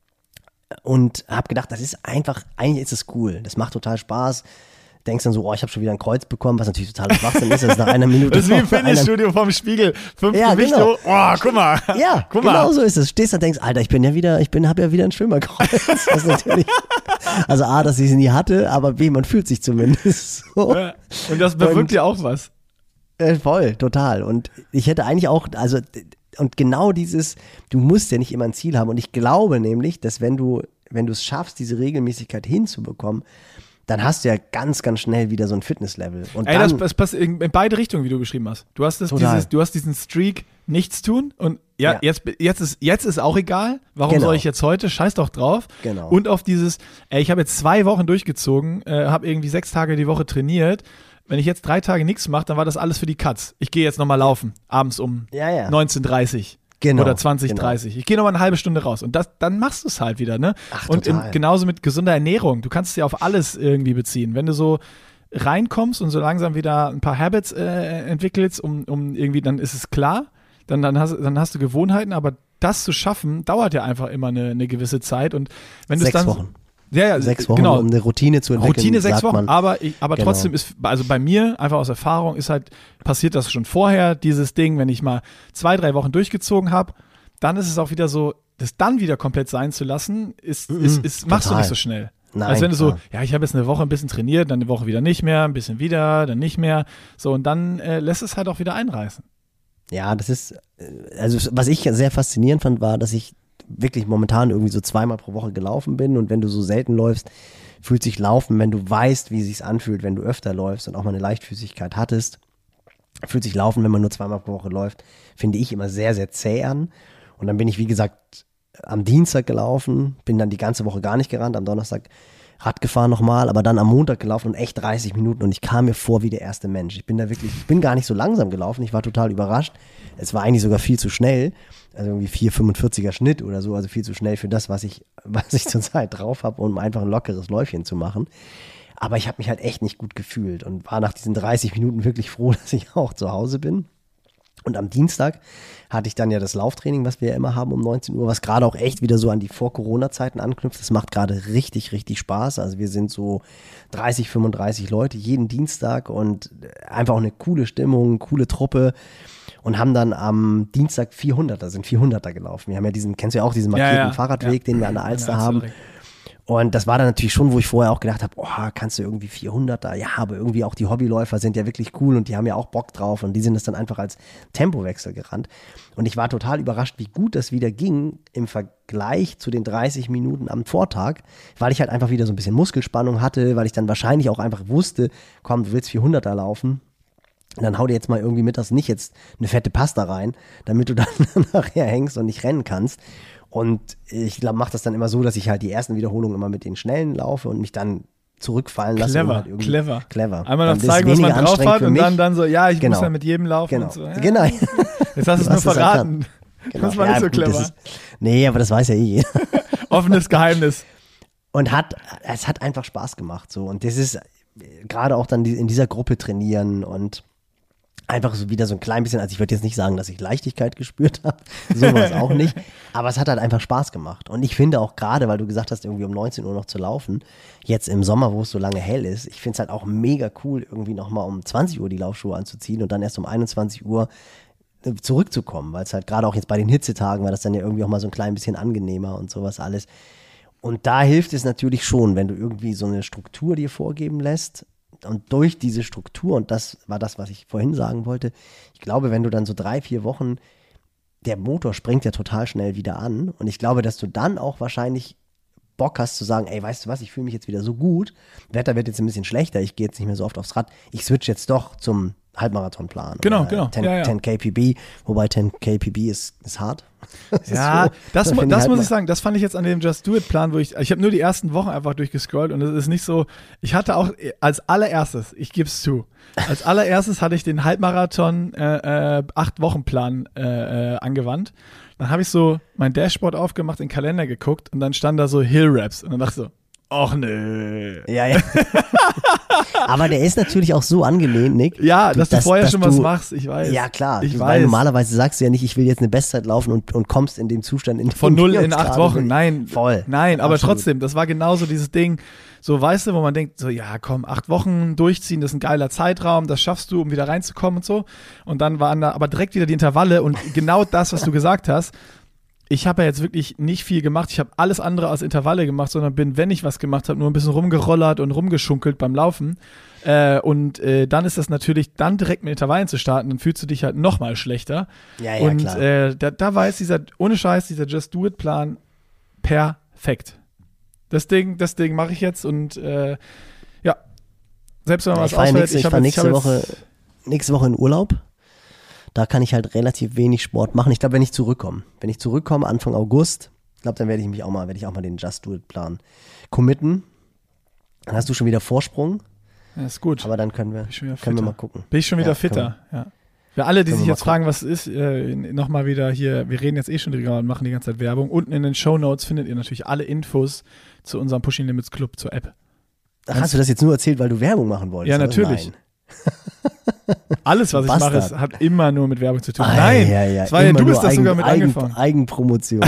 und habe gedacht, das ist einfach, eigentlich ist es cool, das macht total Spaß. Denkst dann so, ich habe schon wieder ein Kreuz bekommen, was natürlich total Schwachsinn ist, das ist nach einer Minute. Das ist wie im Fitnessstudio vom Spiegel, 5 Gewichte, genau. Guck mal. Ja, genau so ist es. Stehst da und denkst, Alter, habe ja wieder ein Schwimmerkreuz. Das ist natürlich, also A, dass ich es nie hatte, aber B, man fühlt sich zumindest so. Ja, und das bewirkt ja auch was. Voll, total. Und ich hätte eigentlich auch, also, und genau dieses, du musst ja nicht immer ein Ziel haben. Und ich glaube nämlich, dass wenn du es schaffst, diese Regelmäßigkeit hinzubekommen, dann hast du ja ganz, ganz schnell wieder so ein Fitnesslevel. Und dann, das passt in beide Richtungen, wie du beschrieben hast. Du hast diesen Streak, nichts tun und jetzt ist auch egal, warum soll ich jetzt heute, scheiß doch drauf. Genau. Und auf dieses, ich habe jetzt 2 Wochen durchgezogen, habe irgendwie 6 Tage die Woche trainiert. Wenn ich jetzt 3 Tage nichts mache, dann war das alles für die Katz. Ich gehe jetzt nochmal laufen, abends um 19:30 oder 20:30. Genau. Ich gehe nochmal eine halbe Stunde raus und dann machst du es halt wieder, ne? Ach, und total. Genauso mit gesunder Ernährung. Du kannst es ja auf alles irgendwie beziehen. Wenn du so reinkommst und so langsam wieder ein paar Habits entwickelst, um irgendwie, dann ist es klar, dann hast du Gewohnheiten, aber das zu schaffen, dauert ja einfach immer eine gewisse Zeit und wenn du es dann 6 Wochen. Ja, 6 Wochen, genau. um eine Routine zu entwickeln. Routine 6 Wochen, man. aber Genau. trotzdem ist, also bei mir, einfach aus Erfahrung, passiert das schon vorher, dieses Ding, wenn ich mal 2, 3 Wochen durchgezogen habe, dann ist es auch wieder so, das dann wieder komplett sein zu lassen, machst du nicht so schnell. Nein, also wenn du klar. so, ich habe jetzt eine Woche ein bisschen trainiert, dann eine Woche wieder nicht mehr, ein bisschen wieder, dann nicht mehr, so und dann lässt es halt auch wieder einreißen. Ja, das ist, also was ich sehr faszinierend fand, war, dass ich wirklich momentan irgendwie so 2-mal pro Woche gelaufen bin und wenn du so selten läufst, fühlt sich Laufen, wenn du weißt, wie es sich anfühlt, wenn du öfter läufst und auch mal eine Leichtfüßigkeit hattest, fühlt sich Laufen, wenn man nur 2-mal pro Woche läuft, finde ich immer sehr, sehr zäh an. Und dann bin ich, wie gesagt, am Dienstag gelaufen, bin dann die ganze Woche gar nicht gerannt, am Donnerstag Rad gefahren nochmal, aber dann am Montag gelaufen und echt 30 Minuten und ich kam mir vor wie der erste Mensch. Ich bin gar nicht so langsam gelaufen, ich war total überrascht. Es war eigentlich sogar viel zu schnell, also irgendwie 4,45er Schnitt oder so, also viel zu schnell für das, was ich zurzeit drauf habe, um einfach ein lockeres Läufchen zu machen. Aber ich habe mich halt echt nicht gut gefühlt und war nach diesen 30 Minuten wirklich froh, dass ich auch zu Hause bin. Und am Dienstag hatte ich dann ja das Lauftraining, was wir ja immer haben um 19 Uhr, was gerade auch echt wieder so an die Vor-Corona-Zeiten anknüpft. Das macht gerade richtig, richtig Spaß. Also wir sind so 30, 35 Leute jeden Dienstag und einfach auch eine coole Stimmung, coole Truppe und haben dann am Dienstag 400er gelaufen. Wir haben ja kennst du ja auch diesen markierten Fahrradweg, den wir an der Alster haben. Und das war dann natürlich schon, wo ich vorher auch gedacht habe, kannst du irgendwie 400er? Ja, aber irgendwie auch die Hobbyläufer sind ja wirklich cool und die haben ja auch Bock drauf und die sind es dann einfach als Tempowechsel gerannt. Und ich war total überrascht, wie gut das wieder ging im Vergleich zu den 30 Minuten am Vortag, weil ich halt einfach wieder so ein bisschen Muskelspannung hatte, weil ich dann wahrscheinlich auch einfach wusste, komm, du willst 400er laufen. Und dann hau dir jetzt mal irgendwie mittags nicht jetzt eine fette Pasta rein, damit du dann nachher hängst und nicht rennen kannst. Und ich mache das dann immer so, dass ich halt die ersten Wiederholungen immer mit den Schnellen laufe und mich dann zurückfallen lasse. Clever. Einmal noch zeigen, was man drauf hat und dann so, ich muss ja mit jedem laufen und so. Ja. Genau. Jetzt hast du es nur verraten. Genau. Das war nicht so clever. Nee, aber das weiß ja jeder. Offenes Geheimnis. Und es hat einfach Spaß gemacht. So. Und das ist gerade auch dann in dieser Gruppe trainieren und einfach so wieder so ein klein bisschen, also ich würde jetzt nicht sagen, dass ich Leichtigkeit gespürt habe, sowas auch nicht, aber es hat halt einfach Spaß gemacht und ich finde auch gerade, weil du gesagt hast, irgendwie um 19 Uhr noch zu laufen, jetzt im Sommer, wo es so lange hell ist, ich finde es halt auch mega cool, irgendwie nochmal um 20 Uhr die Laufschuhe anzuziehen und dann erst um 21 Uhr zurückzukommen, weil es halt gerade auch jetzt bei den Hitzetagen war das dann ja irgendwie auch mal so ein klein bisschen angenehmer und sowas alles. Und da hilft es natürlich schon, wenn du irgendwie so eine Struktur dir vorgeben lässt. Und durch diese Struktur, und das war das, was ich vorhin sagen wollte, ich glaube, wenn du dann so 3-4 Wochen, der Motor springt ja total schnell wieder an und ich glaube, dass du dann auch wahrscheinlich Bock hast zu sagen, ey, weißt du was, ich fühle mich jetzt wieder so gut, Wetter wird jetzt ein bisschen schlechter, ich gehe jetzt nicht mehr so oft aufs Rad, ich switch jetzt doch zum Halbmarathonplan. Genau. 10 kpb, wobei 10 kpb ist hart. Das muss ich sagen, das fand ich jetzt an dem Just Do It Plan, wo ich habe nur die ersten Wochen einfach durchgescrollt und es ist nicht so, ich hatte auch als allererstes, ich gebe es zu, als allererstes hatte ich den Halbmarathon 8-Wochen-Plan angewandt. Dann habe ich so mein Dashboard aufgemacht, den Kalender geguckt und dann stand da so Hill Raps und dann dachte ich so, ach nö. Ja. Aber der ist natürlich auch so angelehnt, Nick. Ja, dass du vorher schon was machst, ich weiß. Ja, klar. Weil normalerweise sagst du ja nicht, ich will jetzt eine Bestzeit laufen und kommst in dem Zustand. Von 0 in 8 Wochen, nein. Voll. Nein, aber trotzdem, das war genauso dieses Ding, so weißt du, wo man denkt, so ja komm, 8 Wochen durchziehen, das ist ein geiler Zeitraum, das schaffst du, um wieder reinzukommen und so. Und dann waren da aber direkt wieder die Intervalle und genau das, was du gesagt hast, ich habe ja jetzt wirklich nicht viel gemacht. Ich habe alles andere als Intervalle gemacht, sondern bin, wenn ich was gemacht habe, nur ein bisschen rumgerollert und rumgeschunkelt beim Laufen. Und dann ist das natürlich, dann direkt mit Intervallen zu starten, dann fühlst du dich halt noch mal schlechter. Ja, und klar. Da war jetzt ohne Scheiß, dieser Just Do It Plan perfekt. Das Ding mache ich jetzt und ja, selbst wenn man was ausfällt. Ich fahre nächste Woche in Urlaub. Da kann ich halt relativ wenig Sport machen. Ich glaube, wenn ich zurückkomme Anfang August, ich glaube, dann werde ich auch mal den Just Do It Plan committen. Dann hast du schon wieder Vorsprung. Ja, ist gut. Aber dann können wir mal gucken. Bin ich schon wieder fitter, ja. Für alle, die sich jetzt fragen, was es ist, nochmal wieder hier, wir reden jetzt schon drüber und machen die ganze Zeit Werbung. Unten in den Shownotes findet ihr natürlich alle Infos zu unserem Pushing Limits Club, zur App. Ach, hast du das jetzt nur erzählt, weil du Werbung machen wolltest? Ja, natürlich. Nein. Alles, was ich mache, hat immer nur mit Werbung zu tun. Nein, du bist das sogar mit angefangen. Eigenpromotion.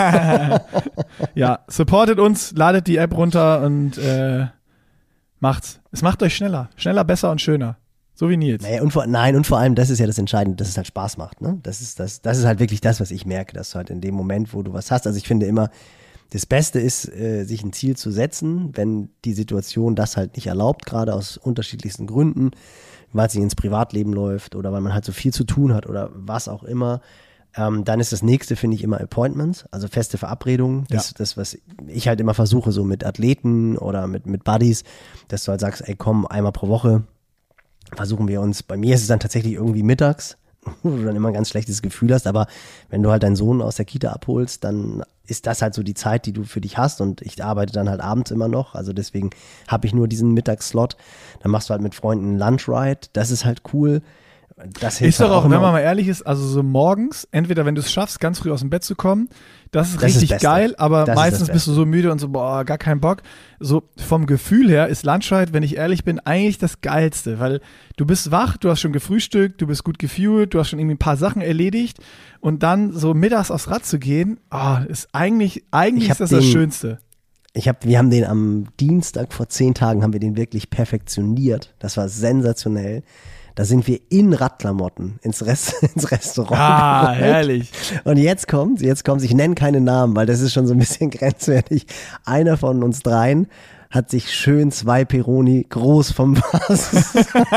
Ja, supportet uns, ladet die App runter und macht's. Es macht euch schneller, besser und schöner. So wie Nils. Naja, und vor allem, das ist ja das Entscheidende, dass es halt Spaß macht. Ne? Das ist halt wirklich das, was ich merke, dass du halt in dem Moment, wo du was hast, also ich finde immer, das Beste ist, sich ein Ziel zu setzen, wenn die Situation das halt nicht erlaubt, gerade aus unterschiedlichsten Gründen, weil es nicht ins Privatleben läuft oder weil man halt so viel zu tun hat oder was auch immer. Dann ist das nächste, finde ich, immer Appointments, also feste Verabredungen. Das, was ich halt immer versuche, so mit Athleten oder mit Buddies, dass du halt sagst, ey komm, einmal pro Woche versuchen wir uns, bei mir ist es dann tatsächlich irgendwie mittags, wo du dann immer ein ganz schlechtes Gefühl hast, aber wenn du halt deinen Sohn aus der Kita abholst, dann ist das halt so die Zeit, die du für dich hast und ich arbeite dann halt abends immer noch, also deswegen habe ich nur diesen Mittagsslot, dann machst du halt mit Freunden einen Lunchride, das ist halt cool. Das hilft ist doch auch, wenn immer. man mal ehrlich ist, also so morgens, entweder wenn du es schaffst, ganz früh aus dem Bett zu kommen, das ist richtig geil, aber meistens bist du so müde und so, boah, gar keinen Bock. So vom Gefühl her ist Lunchzeit, wenn ich ehrlich bin, eigentlich das Geilste, weil du bist wach, du hast schon gefrühstückt, du bist gut gefühlt, du hast schon irgendwie ein paar Sachen erledigt und dann so mittags aufs Rad zu gehen, ist eigentlich ist das Schönste. Wir haben den am Dienstag vor 10 Tagen haben wir den wirklich perfektioniert. Das war sensationell. Da sind wir in Radklamotten ins Restaurant. Ah, herrlich. Und jetzt kommt's, ich nenne keine Namen, weil das ist schon so ein bisschen grenzwertig. Einer von uns dreien hat sich schön 2 Peroni groß vom Fass.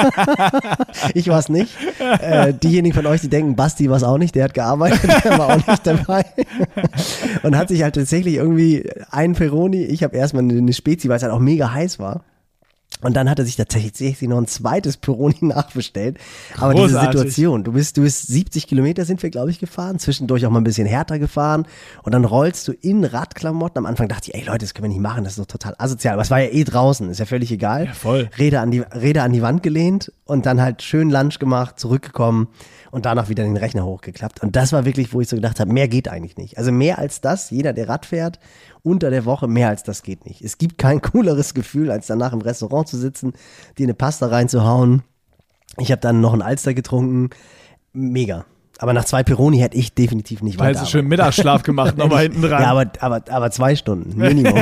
Ich war's nicht. Diejenigen von euch, die denken, Basti war's auch nicht, der hat gearbeitet, der war auch nicht dabei. Und hat sich halt tatsächlich irgendwie ein Peroni, ich habe erstmal eine Spezi, weil es halt auch mega heiß war. Und dann hat er sich tatsächlich noch ein zweites Peroni nachbestellt. Aber großartig. Diese Situation, du bist 70 Kilometer sind wir, glaube ich, gefahren, zwischendurch auch mal ein bisschen härter gefahren und dann rollst du in Radklamotten. Am Anfang dachte ich, ey Leute, das können wir nicht machen, das ist doch total asozial. Aber es war ja eh draußen, ist ja völlig egal. Ja, voll. Räder an die Wand gelehnt und dann halt schön Lunch gemacht, zurückgekommen und danach wieder den Rechner hochgeklappt. Und das war wirklich, wo ich so gedacht habe, mehr geht eigentlich nicht. Also mehr als das, jeder, der Rad fährt, unter der Woche, mehr als das geht nicht. Es gibt kein cooleres Gefühl, als danach im Restaurant zu sitzen, dir eine Pasta reinzuhauen. Ich habe dann noch einen Alster getrunken. Mega. Aber nach 2 Peroni hätte ich definitiv nicht weiter. Weil du schön Mittagsschlaf gemacht, nochmal hinten dran. Ja, aber 2 Stunden, Minimum.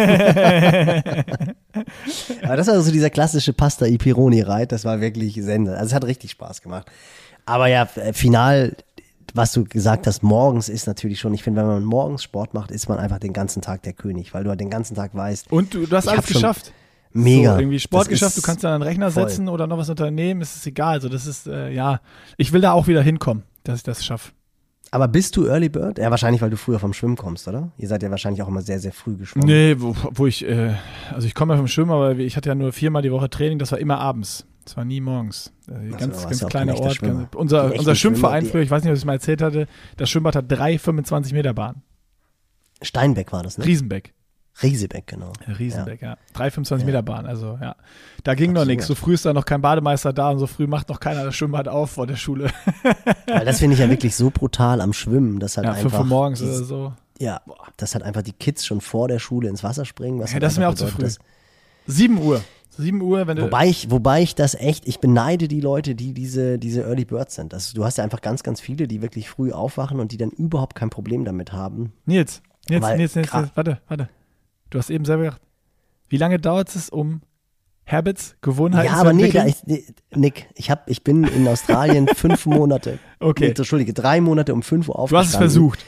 Aber das war so dieser klassische Pasta-i-Peroni-Ride. Das war wirklich sensationell. Also es hat richtig Spaß gemacht. Aber ja, final, was du gesagt hast, morgens ist natürlich schon, ich finde, wenn man morgens Sport macht, ist man einfach den ganzen Tag der König, weil du halt den ganzen Tag weißt. Und du hast alles geschafft. Mega. So, irgendwie Sport geschafft, du kannst dann einen Rechner setzen oder noch was unternehmen, es ist egal. Also das ist, ich will da auch wieder hinkommen, dass ich das schaffe. Aber bist du Early Bird? Ja, wahrscheinlich, weil du früher vom Schwimmen kommst, oder? Ihr seid ja wahrscheinlich auch immer sehr, sehr früh geschwommen. Nee, wo ich, also ich komme ja vom Schwimmen, aber ich hatte ja nur 4-mal die Woche Training, das war immer abends. Das war nie morgens. Ganz kleiner Ort. Unser Schwimmverein früher, ich weiß nicht, ob ich es mal erzählt hatte, das Schwimmbad hat 3 25-Meter-Bahnen. Steinbeck war das, ne? Riesebeck, genau. Riesenbeck, ja. 3 25-Meter-Bahnen, also ja. Da ging noch nichts. So früh ist da noch kein Bademeister da und so früh macht noch keiner das Schwimmbad auf vor der Schule. Weil das finde ich ja wirklich so brutal am Schwimmen, dass halt einfach 5 Uhr morgens oder so. Ja, dass halt einfach die Kids schon vor der Schule ins Wasser springen. Was ja, das ist mir auch zu früh. 7 Uhr. 7 Uhr, wenn du. Wobei ich das echt, ich beneide die Leute, die diese Early Birds sind. Also, du hast ja einfach ganz, ganz viele, die wirklich früh aufwachen und die dann überhaupt kein Problem damit haben. Nils, warte. Du hast eben selber gesagt, wie lange dauert es, um Habits, Gewohnheiten zu entwickeln? Nick, ich bin in Australien 5 Monate. Okay. Nee, Entschuldige, 3 Monate um 5 Uhr aufgestanden. Du hast es versucht.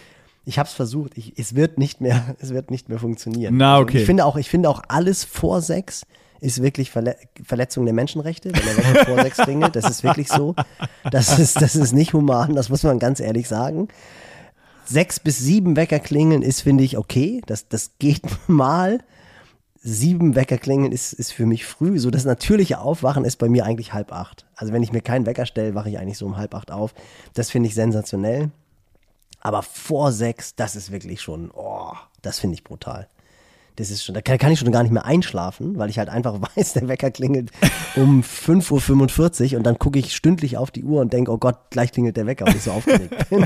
Ich habe es versucht. Es wird nicht mehr funktionieren. Na, okay. Also ich finde auch alles vor 6 ist wirklich Verletzung der Menschenrechte, wenn der Wecker vor 6 klingelt. Das ist wirklich so. Das ist nicht human, das muss man ganz ehrlich sagen. 6 bis 7 Wecker klingeln ist, finde ich, okay. Das geht mal. 7 Wecker klingeln ist für mich früh. So das natürliche Aufwachen ist bei mir eigentlich 7:30. Also wenn ich mir keinen Wecker stelle, wache ich eigentlich so um 7:30 auf. Das finde ich sensationell. Aber vor 6, das ist wirklich schon, das finde ich brutal. Das ist schon, da kann ich schon gar nicht mehr einschlafen, weil ich halt einfach weiß, der Wecker klingelt um 5:45 Uhr und dann gucke ich stündlich auf die Uhr und denke, oh Gott, gleich klingelt der Wecker, weil ich so aufgeregt bin.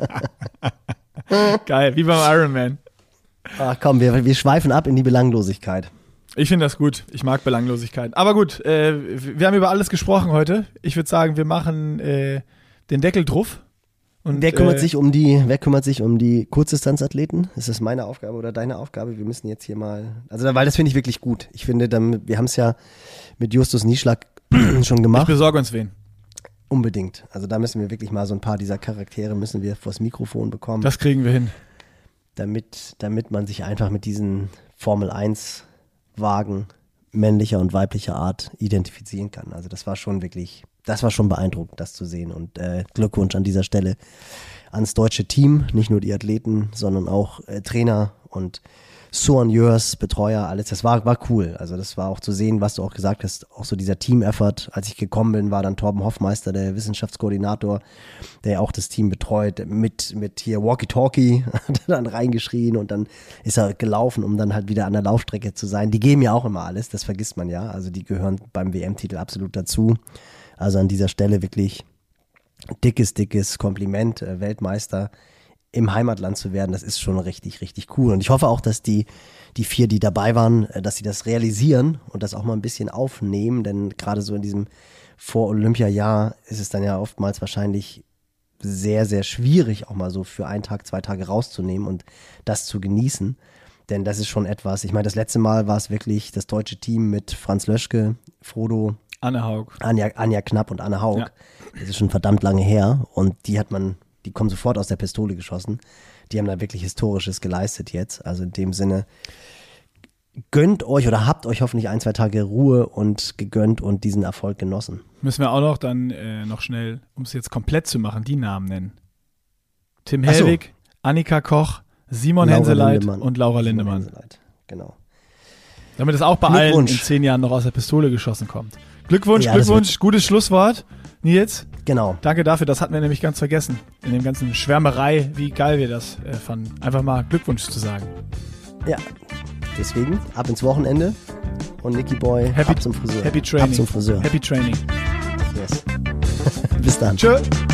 Geil, wie beim Ironman. Ach komm, wir schweifen ab in die Belanglosigkeit. Ich finde das gut. Ich mag Belanglosigkeit. Aber gut, wir haben über alles gesprochen heute. Ich würde sagen, wir machen den Deckel drauf. Und, wer kümmert sich um die Kurzdistanzathleten? Ist das meine Aufgabe oder deine Aufgabe? Wir müssen jetzt hier mal, weil das finde ich wirklich gut. Ich finde, wir haben es ja mit Justus Nieschlag schon gemacht. Ich besorge uns wen. Unbedingt. Also da müssen wir wirklich mal so ein paar dieser Charaktere müssen wir vors Mikrofon bekommen. Das kriegen wir hin. Damit man sich einfach mit diesen Formel-1-Wagen männlicher und weiblicher Art identifizieren kann. Also das war schon beeindruckend, das zu sehen. Und Glückwunsch an dieser Stelle ans deutsche Team, nicht nur die Athleten, sondern auch Trainer und Soigneurs, Betreuer, alles. Das war cool. Also das war auch zu sehen, was du auch gesagt hast, auch so dieser Team-Effort. Als ich gekommen bin, war dann Torben Hoffmeister, der Wissenschaftskoordinator, der auch das Team betreut, mit hier Walkie-Talkie, hat dann reingeschrien und dann ist er gelaufen, um dann halt wieder an der Laufstrecke zu sein. Die geben ja auch immer alles, das vergisst man ja. Also die gehören beim WM-Titel absolut dazu. Also an dieser Stelle wirklich dickes Kompliment, Weltmeister im Heimatland zu werden, das ist schon richtig, richtig cool. Und ich hoffe auch, dass die 4, die dabei waren, dass sie das realisieren und das auch mal ein bisschen aufnehmen, denn gerade so in diesem Vor-Olympia-Jahr ist es dann ja oftmals wahrscheinlich sehr, sehr schwierig, auch mal so für 1 Tag, 2 Tage rauszunehmen und das zu genießen. Denn das ist schon etwas, ich meine, das letzte Mal war es wirklich das deutsche Team mit Franz Löschke, Frodo, Anne Haug. Anja Knapp und Anne Haug. Ja. Das ist schon verdammt lange her und die kommen sofort aus der Pistole geschossen. Die haben da wirklich Historisches geleistet jetzt. Also in dem Sinne, gönnt euch oder habt euch hoffentlich 1, 2 Tage Ruhe und gegönnt und diesen Erfolg genossen. Müssen wir auch noch dann noch schnell, um es jetzt komplett zu machen, die Namen nennen. Tim Hellwig, Annika Koch, Simon Henseleit und Laura Lindemann. Genau. Damit es auch bei allen in 10 Jahren noch aus der Pistole geschossen kommt. Glückwunsch, gutes Schlusswort. Nils? Genau. Danke dafür, das hatten wir nämlich ganz vergessen. In dem ganzen Schwärmerei, wie geil wir das fanden. Einfach mal Glückwunsch zu sagen. Ja, deswegen ab ins Wochenende und Nicky Boy ab zum Friseur. Happy Training. Ab zum Friseur. Happy Training. Yes. Bis dann. Tschö.